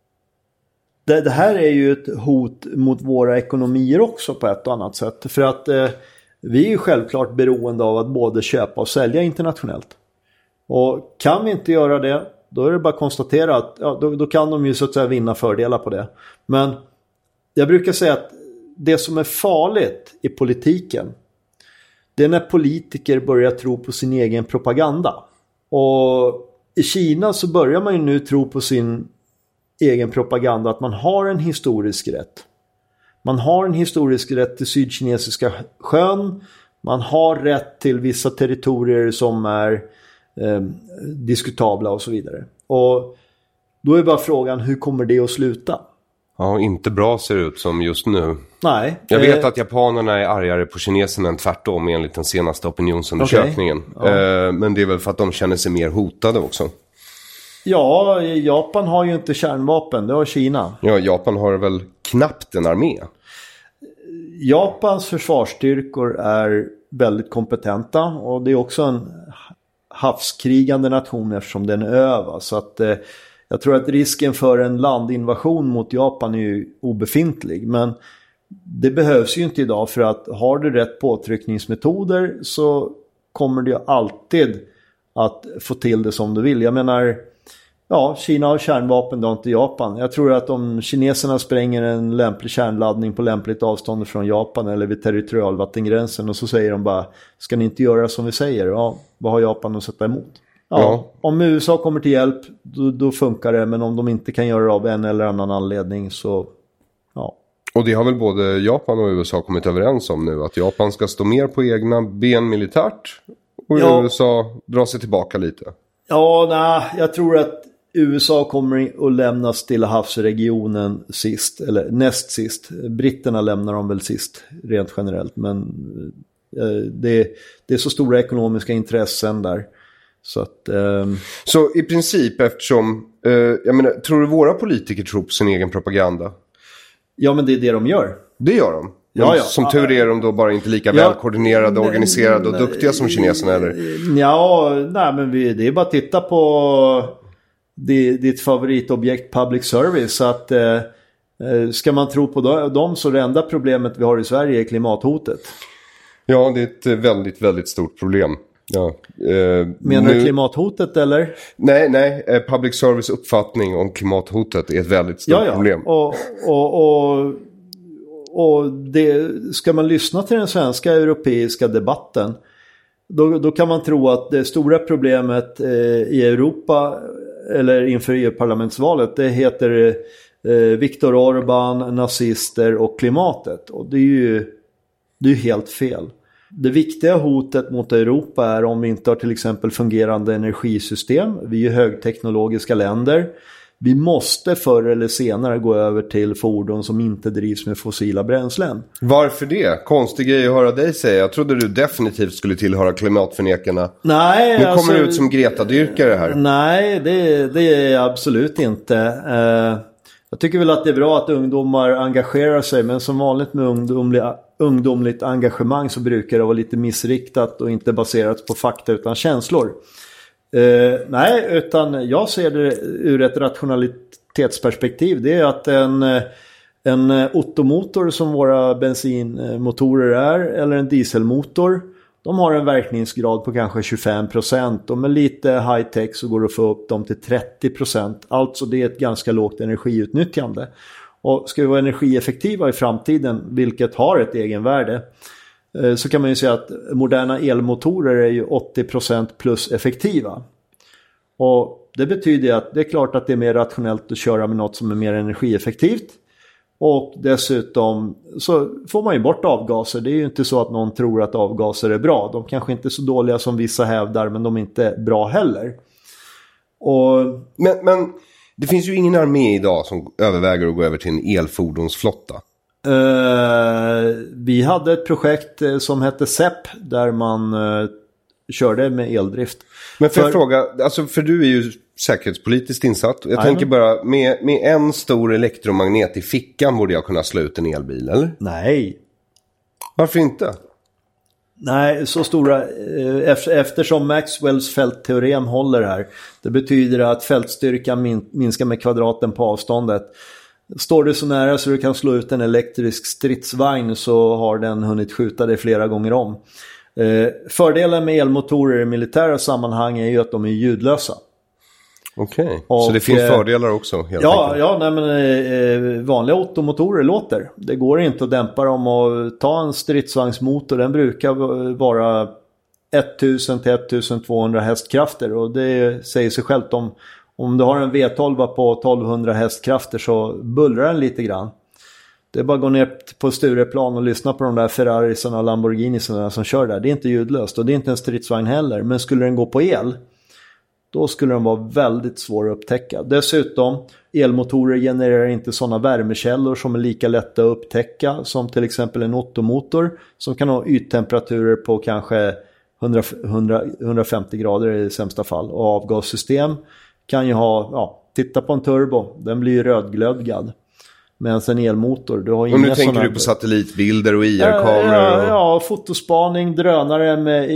det, det här är ju ett hot mot våra ekonomier också på ett och annat sätt. För att eh, vi är ju självklart beroende av att både köpa och sälja internationellt. Och kan vi inte göra det, då är det bara att konstatera att ja, då, då kan de ju så att säga vinna fördelar på det. Men jag brukar säga att det som är farligt i politiken, det är när politiker börjar tro på sin egen propaganda. Och i Kina så börjar man ju nu tro på sin egen propaganda att man har en historisk rätt. Man har en historisk rätt till Sydkinesiska sjön. Man har rätt till vissa territorier som är eh, diskutabla och så vidare. Och då är bara frågan, hur kommer det att sluta? Ja, inte bra ser det ut som just nu. Nej. Jag vet eh, att japanerna är argare på kineserna än tvärtom enligt den senaste opinionsundersökningen. Okay. Ja. Eh, men det är väl för att de känner sig mer hotade också. Ja, Japan har ju inte kärnvapen, det har Kina. Ja, Japan har väl knappt en armé. Japans försvarsstyrkor är väldigt kompetenta och det är också en havskrigande nation eftersom den är öva. Så att eh, jag tror att risken för en landinvasion mot Japan är ju obefintlig. Men det behövs ju inte idag, för att har du rätt påtryckningsmetoder så kommer du alltid att få till det som du vill. Jag menar, ja, Kina har kärnvapen, det har inte Japan. Jag tror att om kineserna spränger en lämplig kärnladdning på lämpligt avstånd från Japan eller vid territorialvattengränsen och så säger de bara, ska ni inte göra som vi säger? Ja, vad har Japan att sätta emot? Ja, ja. Om U S A kommer till hjälp, då, då funkar det. Men om de inte kan göra det av en eller annan anledning så, ja. Och det har väl både Japan och U S A kommit överens om nu, att Japan ska stå mer på egna ben militärt och ja. U S A dra sig tillbaka lite. Ja, nej, jag tror att U S A kommer att lämna Stilla havsregionen sist, eller näst sist. Britterna lämnar de väl sist, rent generellt. Men eh, det, det är så stora ekonomiska intressen där. Så, att, eh... så i princip, eftersom, eh, jag menar, tror du våra politiker tror på sin egen propaganda? Ja, men det är det de gör. Det gör de. Ja, ja. Som tur är de då bara inte lika ja, välkoordinerade, organiserade och duktiga som kineserna, eller? Ja, nej, men vi, det är bara att titta på ditt favoritobjekt public service. Att eh, ska man tro på dem så det enda problemet vi har i Sverige är klimathotet. Ja, det är ett väldigt, väldigt stort problem. Ja, eh, Menar nu... du klimathotet eller? Nej, nej. Eh, public service uppfattning om klimathotet är ett väldigt stort ja, ja. problem. Och, och, och, och det, ska man lyssna till den svenska europeiska debatten, då, då kan man tro att det stora problemet eh, i Europa eller inför E U-parlamentsvalet, det heter eh, Viktor Orbán, nazister och klimatet. Och det är ju det är helt fel. Det viktiga hotet mot Europa är om vi inte har till exempel fungerande energisystem. Vi är högteknologiska länder. Vi måste förr eller senare gå över till fordon som inte drivs med fossila bränslen. Varför det? Konstig grej att höra dig säga. Jag trodde du definitivt skulle tillhöra klimatförnekarna. Nej, nu alltså, kommer du ut som Greta-dyrkare här. Nej, det, det är jag absolut inte. Uh, jag tycker väl att det är bra att ungdomar engagerar sig. Men som vanligt med ungdomliga, ungdomligt engagemang så brukar det vara lite missriktat och inte baserat på fakta utan känslor. Uh, nej, utan jag ser det ur ett rationalitetsperspektiv. Det är att en, en ottomotor som våra bensinmotorer är, eller en dieselmotor, de har en verkningsgrad på kanske tjugofem procent. Och med lite high-tech så går det att få upp dem till trettio procent. Alltså det är ett ganska lågt energiutnyttjande. Och ska vi vara energieffektiva i framtiden, vilket har ett egenvärde, så kan man ju säga att moderna elmotorer är ju åttio procent plus effektiva. Och det betyder att det är klart att det är mer rationellt att köra med något som är mer energieffektivt. Och dessutom så får man ju bort avgaser. Det är ju inte så att någon tror att avgaser är bra. De kanske inte är så dåliga som vissa hävdar, men de är inte bra heller. Och... Men, men det finns ju ingen armé idag som överväger att gå över till en elfordonsflotta. Uh, vi hade ett projekt som hette S E P där man uh, körde med eldrift. Men för jag fråga, alltså för du är ju säkerhetspolitiskt insatt. Jag Nej, tänker bara, med, med en stor elektromagnet i fickan borde jag kunna slå ut en elbil, eller? Nej. Varför inte? Nej, så stora, eftersom Maxwells fältteorem håller här. Det betyder att fältstyrkan min, minskar med kvadraten på avståndet. Står du så nära så du kan slå ut en elektrisk stridsvagn, så har den hunnit skjuta dig flera gånger om. Eh, fördelen med elmotorer i militära sammanhang är ju att de är ljudlösa. Okej, okay. Så det finns fördelar också? Helt ja, enkelt. ja nej, men eh, vanliga Otto-motorer låter. Det går inte att dämpa dem, och ta en stridsvagnsmotor, den brukar vara tusen till tolvhundra hästkrafter, och det säger sig självt om om du har en V tolv på tolvhundra hästkrafter så bullrar den lite grann. Det är bara att gå ner på Stureplan och lyssna på de där Ferrarisarna och Lamborghinisarna som kör där. Det är inte ljudlöst, och det är inte en stridsvagn heller. Men skulle den gå på el, då skulle den vara väldigt svår att upptäcka. Dessutom, elmotorer genererar inte sådana värmekällor som är lika lätta att upptäcka som till exempel en Ottomotor, som kan ha yttemperaturer på kanske hundra, hundra, hundrafemtio grader i sämsta fall. Och avgassystem kan ju ha, ja, titta på en turbo, den blir ju rödglödgad. Medan en elmotor, du har inga sådana... Och nu tänker du på satellitbilder och I R-kameror? Ja, och... ja, fotospaning, drönare med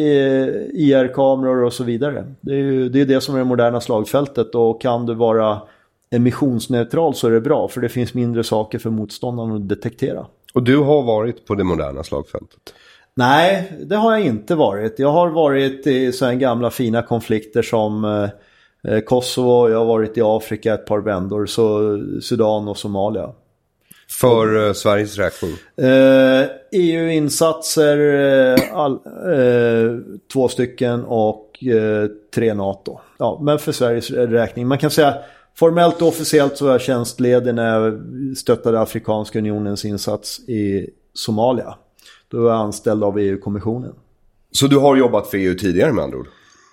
I R-kameror och så vidare. Det är ju det, är det som är det moderna slagfältet, och kan du vara emissionsneutral så är det bra, för det finns mindre saker för motståndaren att detektera. Och du har varit på det moderna slagfältet? Nej, det har jag inte varit. Jag har varit i sådana gamla fina konflikter som... Eh, Kosovo, jag har varit i Afrika ett par vändor, så Sudan och Somalia. För eh, Sveriges räkning? Eh, E U-insatser, eh, all, eh, två stycken, och eh, tre NATO. Ja, men för Sveriges räkning. Man kan säga formellt och officiellt så var jag tjänstledig när jag stöttade Afrikanska unionens insats i Somalia. Då var jag anställd av E U-kommissionen. Så du har jobbat för E U tidigare med andra ord?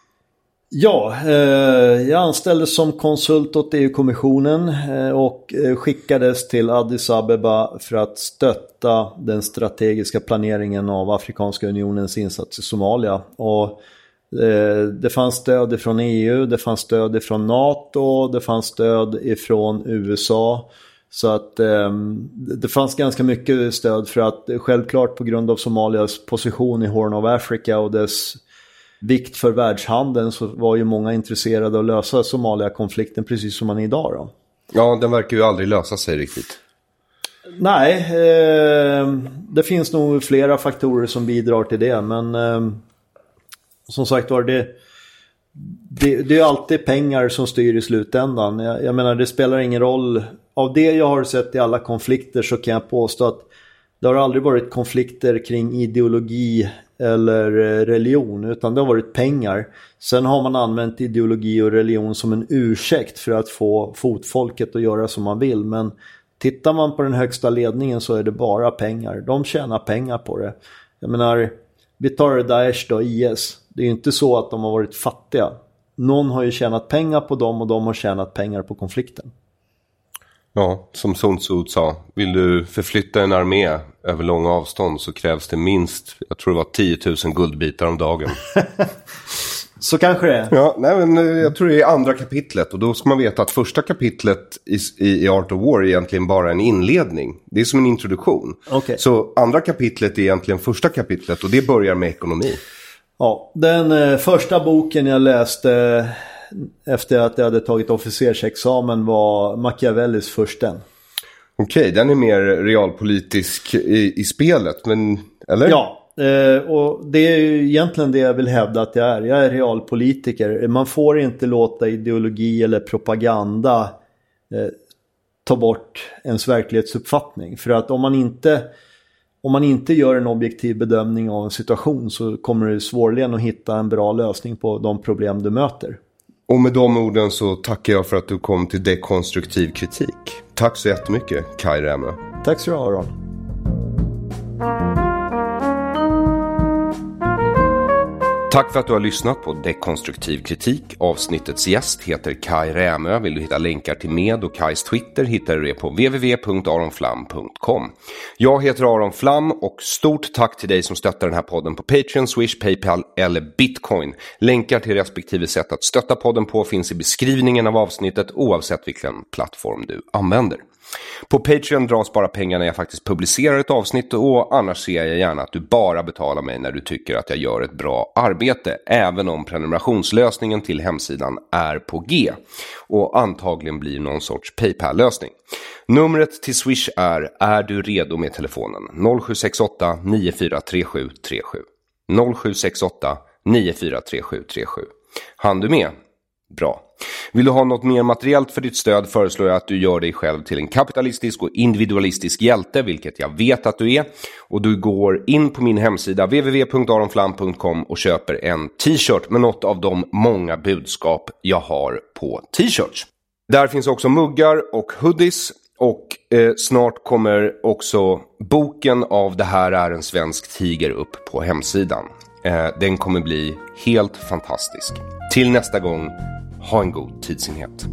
Ja, eh, jag anställdes som konsult åt E U-kommissionen eh, och eh, skickades till Addis Abeba för att stötta den strategiska planeringen av Afrikanska unionens insats i Somalia. Och eh, det fanns stöd från E U, det fanns stöd från NATO, det fanns stöd från U S A. Så att eh, det fanns ganska mycket stöd, för att självklart på grund av Somalias position i Horn of Africa och dess vikt för världshandeln, så var ju många intresserade att lösa Somalia-konflikten precis som man är idag då. Ja, den verkar ju aldrig lösa sig riktigt. Nej, eh, det finns nog flera faktorer som bidrar till det, men eh, som sagt var det, det, det är alltid pengar som styr i slutändan. Jag, jag menar, det spelar ingen roll. Av det jag har sett i alla konflikter så kan jag påstå att det har aldrig varit konflikter kring ideologi eller religion, utan det har varit pengar. Sen har man använt ideologi och religion som en ursäkt för att få fotfolket att göra som man vill. Men tittar man på den högsta ledningen så är det bara pengar. De tjänar pengar på det. Jag menar, vi tar Daesh då, I S. Det är ju inte så att de har varit fattiga. Någon har ju tjänat pengar på dem, och de har tjänat pengar på konflikten. Ja, som Sun Tzu sa, vill du förflytta en armé över långa avstånd så krävs det minst, jag tror det var tio tusen guldbitar om dagen. Så kanske det är. Ja, nej, men jag tror det är andra kapitlet, och då ska man veta att första kapitlet i, i, i Art of War är egentligen bara en inledning. Det är som en introduktion. Okay. Så andra kapitlet är egentligen första kapitlet, och det börjar med ekonomi. Ja, den eh, första boken jag läste efter att jag hade tagit officersexamen var Machiavellis Fursten. Okej, okay, den är mer realpolitisk i, i spelet, men eller? Ja, eh, och det är ju egentligen det jag vill hävda att jag är. Jag är realpolitiker. Man får inte låta ideologi eller propaganda eh, ta bort ens verklighetsuppfattning. För att om man inte... Om man inte gör en objektiv bedömning av en situation så kommer du svårligen att hitta en bra lösning på de problem du möter. Och med de orden så tackar jag för att du kom till Dekonstruktiv kritik. Tack så jättemycket, Kai Rämö. Tack så du ha, Aron. Tack för att du har lyssnat på Dekonstruktiv kritik. Avsnittets gäst heter Kaj Rämö. Vill du hitta länkar till med och Kajs Twitter hittar du det på w w w punkt aron flam punkt com. Jag heter Aron Flam och stort tack till dig som stöttar den här podden på Patreon, Swish, Paypal eller Bitcoin. Länkar till respektive sätt att stötta podden på finns i beskrivningen av avsnittet oavsett vilken plattform du använder. På Patreon dras bara pengar när jag faktiskt publicerar ett avsnitt och annars ser jag gärna att du bara betalar mig när du tycker att jag gör ett bra arbete, även om prenumerationslösningen till hemsidan är på G och antagligen blir någon sorts PayPal-lösning. Numret till Swish är Är du redo med telefonen? noll sju sex åtta nio fyra tre sju tre sju noll sju sex åtta nio fyra tre sju tre sju. Han du med? Bra. Vill du ha något mer materiellt för ditt stöd föreslår jag att du gör dig själv till en kapitalistisk och individualistisk hjälte, vilket jag vet att du är. Och du går in på min hemsida w w w punkt aron flam punkt com och köper en t-shirt med något av de många budskap jag har på t-shirts. Där finns också muggar och hoodies och eh, snart kommer också boken av Det här är en svensk tiger upp på hemsidan. Eh, den kommer bli helt fantastisk. Till nästa gång. Ha en god tidsenhet.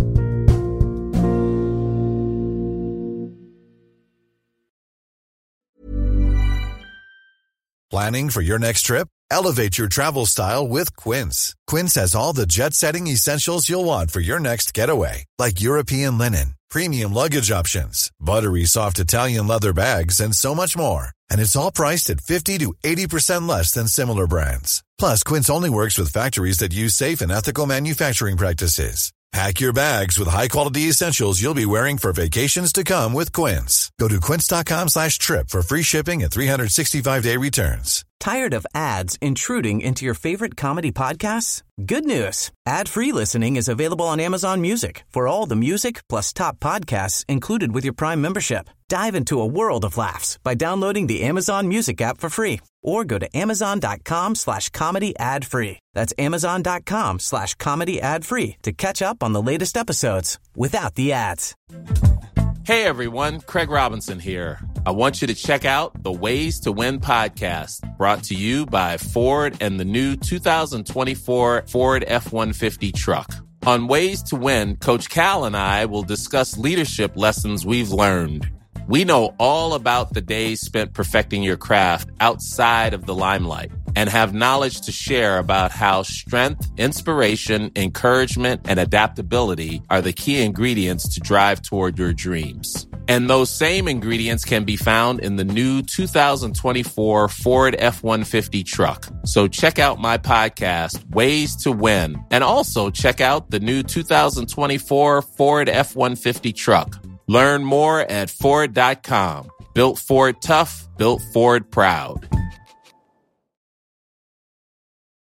Planning for your next trip? Elevate your travel style with Quince. Quince has all the jet-setting essentials you'll want for your next getaway, like European linen, premium luggage options, buttery soft Italian leather bags, and so much more. And it's all priced at fifty to eighty percent less than similar brands. Plus, Quince only works with factories that use safe and ethical manufacturing practices. Pack your bags with high-quality essentials you'll be wearing for vacations to come with Quince. Go to quince.com slash trip for free shipping and three sixty-five day returns. Tired of ads intruding into your favorite comedy podcasts? Good news. Ad-free listening is available on Amazon Music for all the music plus top podcasts included with your Prime membership. Dive into a world of laughs by downloading the Amazon Music app for free or go to amazon.com slash comedy ad free. That's amazon.com slash comedy ad free to catch up on the latest episodes without the ads. Hey everyone, Craig Robinson here. I want you to check out the Ways to Win podcast, brought to you by Ford and the new two thousand twenty-four Ford F one fifty truck. On Ways to Win, Coach Cal and I will discuss leadership lessons we've learned. We know all about the days spent perfecting your craft outside of the limelight and have knowledge to share about how strength, inspiration, encouragement, and adaptability are the key ingredients to drive toward your dreams. And those same ingredients can be found in the new two thousand twenty-four Ford F one fifty truck. So check out my podcast, Ways to Win, and also check out the new two thousand twenty-four Ford F one fifty truck. Learn more at Ford dot com. Built Ford tough, built Ford proud.